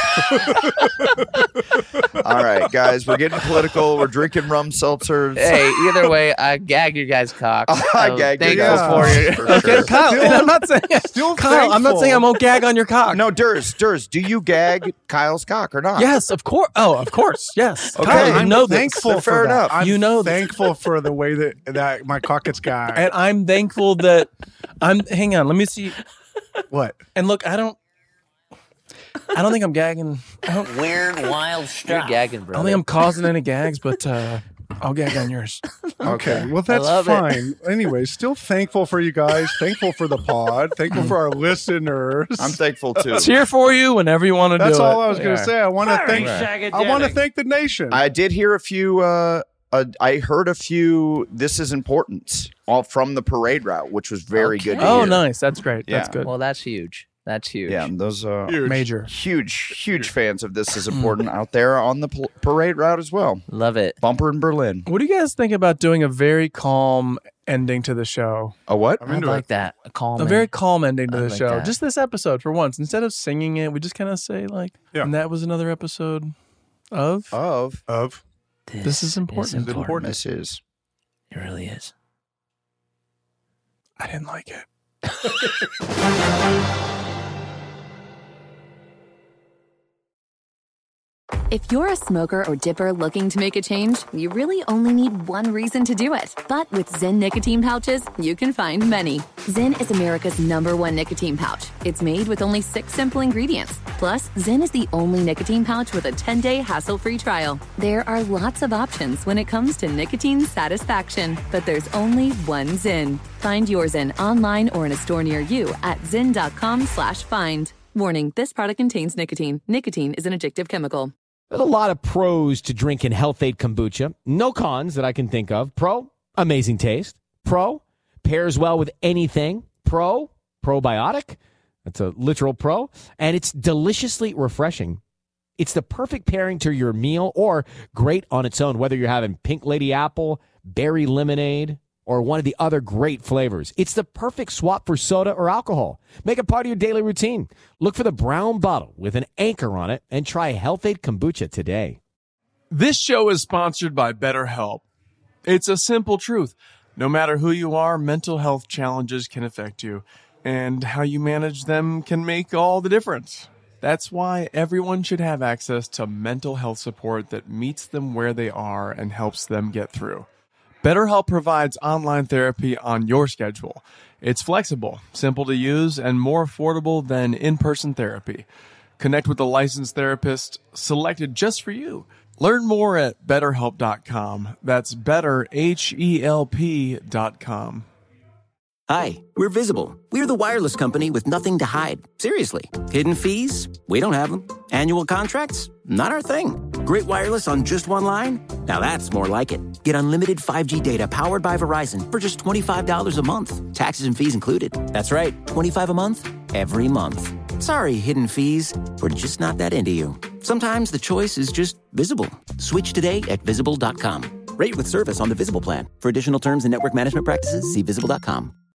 All right, guys, we're getting political. We're drinking rum seltzers. Hey, either way, I gag your guys' cocks. I I'm gagged your thankful guys' for you. for okay, sure. Kyle. Still- and I'm not saying, still Kyle. I'm not thankful. saying I won't gag on your cock. No, Durs, Durs, do you gag Kyle's cock or not? Yes, of course. Oh, of course. Yes. Okay, Kyle, you I'm know this. thankful Fair for that. enough. I'm You know this. thankful for the way that that my cock gets gagged. And I'm thankful that I'm. Hang on. Let me see. What? And look, I don't. I don't think I'm gagging. I don't, Weird, wild You're stuff. gagging, I don't brother. think I'm causing any gags, but uh, I'll gag on yours. Okay, well that's love it. fine. Anyway, still thankful for you guys. Thankful for the pod. Thankful for our listeners. I'm thankful too. It's here for you whenever you want to do it. That's all I was going Yeah. to say. I want to thank. Very I want to psychedelic. thank the nation. I did hear a few. Uh, uh, I heard a few. This is important. All from the parade route, which was very good. To Oh, hear. nice. That's great. That's Yeah. good. Well, that's huge. That's huge. Yeah, those uh, Huge. Major. huge, huge fans of This Is Important out there on the pl- parade route as well. Love it. Bumper in Berlin. What do you guys think about doing a very calm ending to the show? A what? I'm I into like it. that. A calm. A very calm ending to I the like show. that. Just this episode for once. Instead of singing it, we just kind of say like, Yeah. and that was another episode of Of Of This is important. Is important. This is. It really is. I didn't like it. If you're a smoker or dipper looking to make a change, you really only need one reason to do it. But with Zyn nicotine pouches, you can find many. Zyn is America's number one nicotine pouch. It's made with only six simple ingredients. Plus, Zyn is the only nicotine pouch with a ten-day hassle-free trial. There are lots of options when it comes to nicotine satisfaction, but there's only one Zyn. Find your Zyn online or in a store near you at zyn.com slash find. Warning, this product contains nicotine. Nicotine is an addictive chemical. There's a lot of pros to drinking Health Aid kombucha. No cons that I can think of. Pro, amazing taste. Pro, pairs well with anything. Pro, probiotic. That's a literal pro. And it's deliciously refreshing. It's the perfect pairing to your meal or great on its own, whether you're having pink lady apple, berry lemonade, or one of the other great flavors. It's the perfect swap for soda or alcohol. Make it part of your daily routine. Look for the brown bottle with an anchor on it and try Health Aid Kombucha today. This show is sponsored by BetterHelp. It's a simple truth. No matter who you are, mental health challenges can affect you, and how you manage them can make all the difference. That's why everyone should have access to mental health support that meets them where they are and helps them get through. BetterHelp provides online therapy on your schedule. It's flexible, simple to use, and more affordable than in-person therapy. Connect with a licensed therapist selected just for you. Learn more at better help dot com. That's better, H E L P dot com. Hi, we're Visible. We're the wireless company with nothing to hide. Seriously. Hidden fees? We don't have them. Annual contracts? Not our thing. Great wireless on just one line? Now that's more like it. Get unlimited five G data powered by Verizon for just twenty-five dollars a month. Taxes and fees included. That's right, twenty-five dollars a month, every month. Sorry, hidden fees. We're just not that into you. Sometimes the choice is just Visible. Switch today at visible dot com. Rate with service on the Visible plan. For additional terms and network management practices, see visible dot com.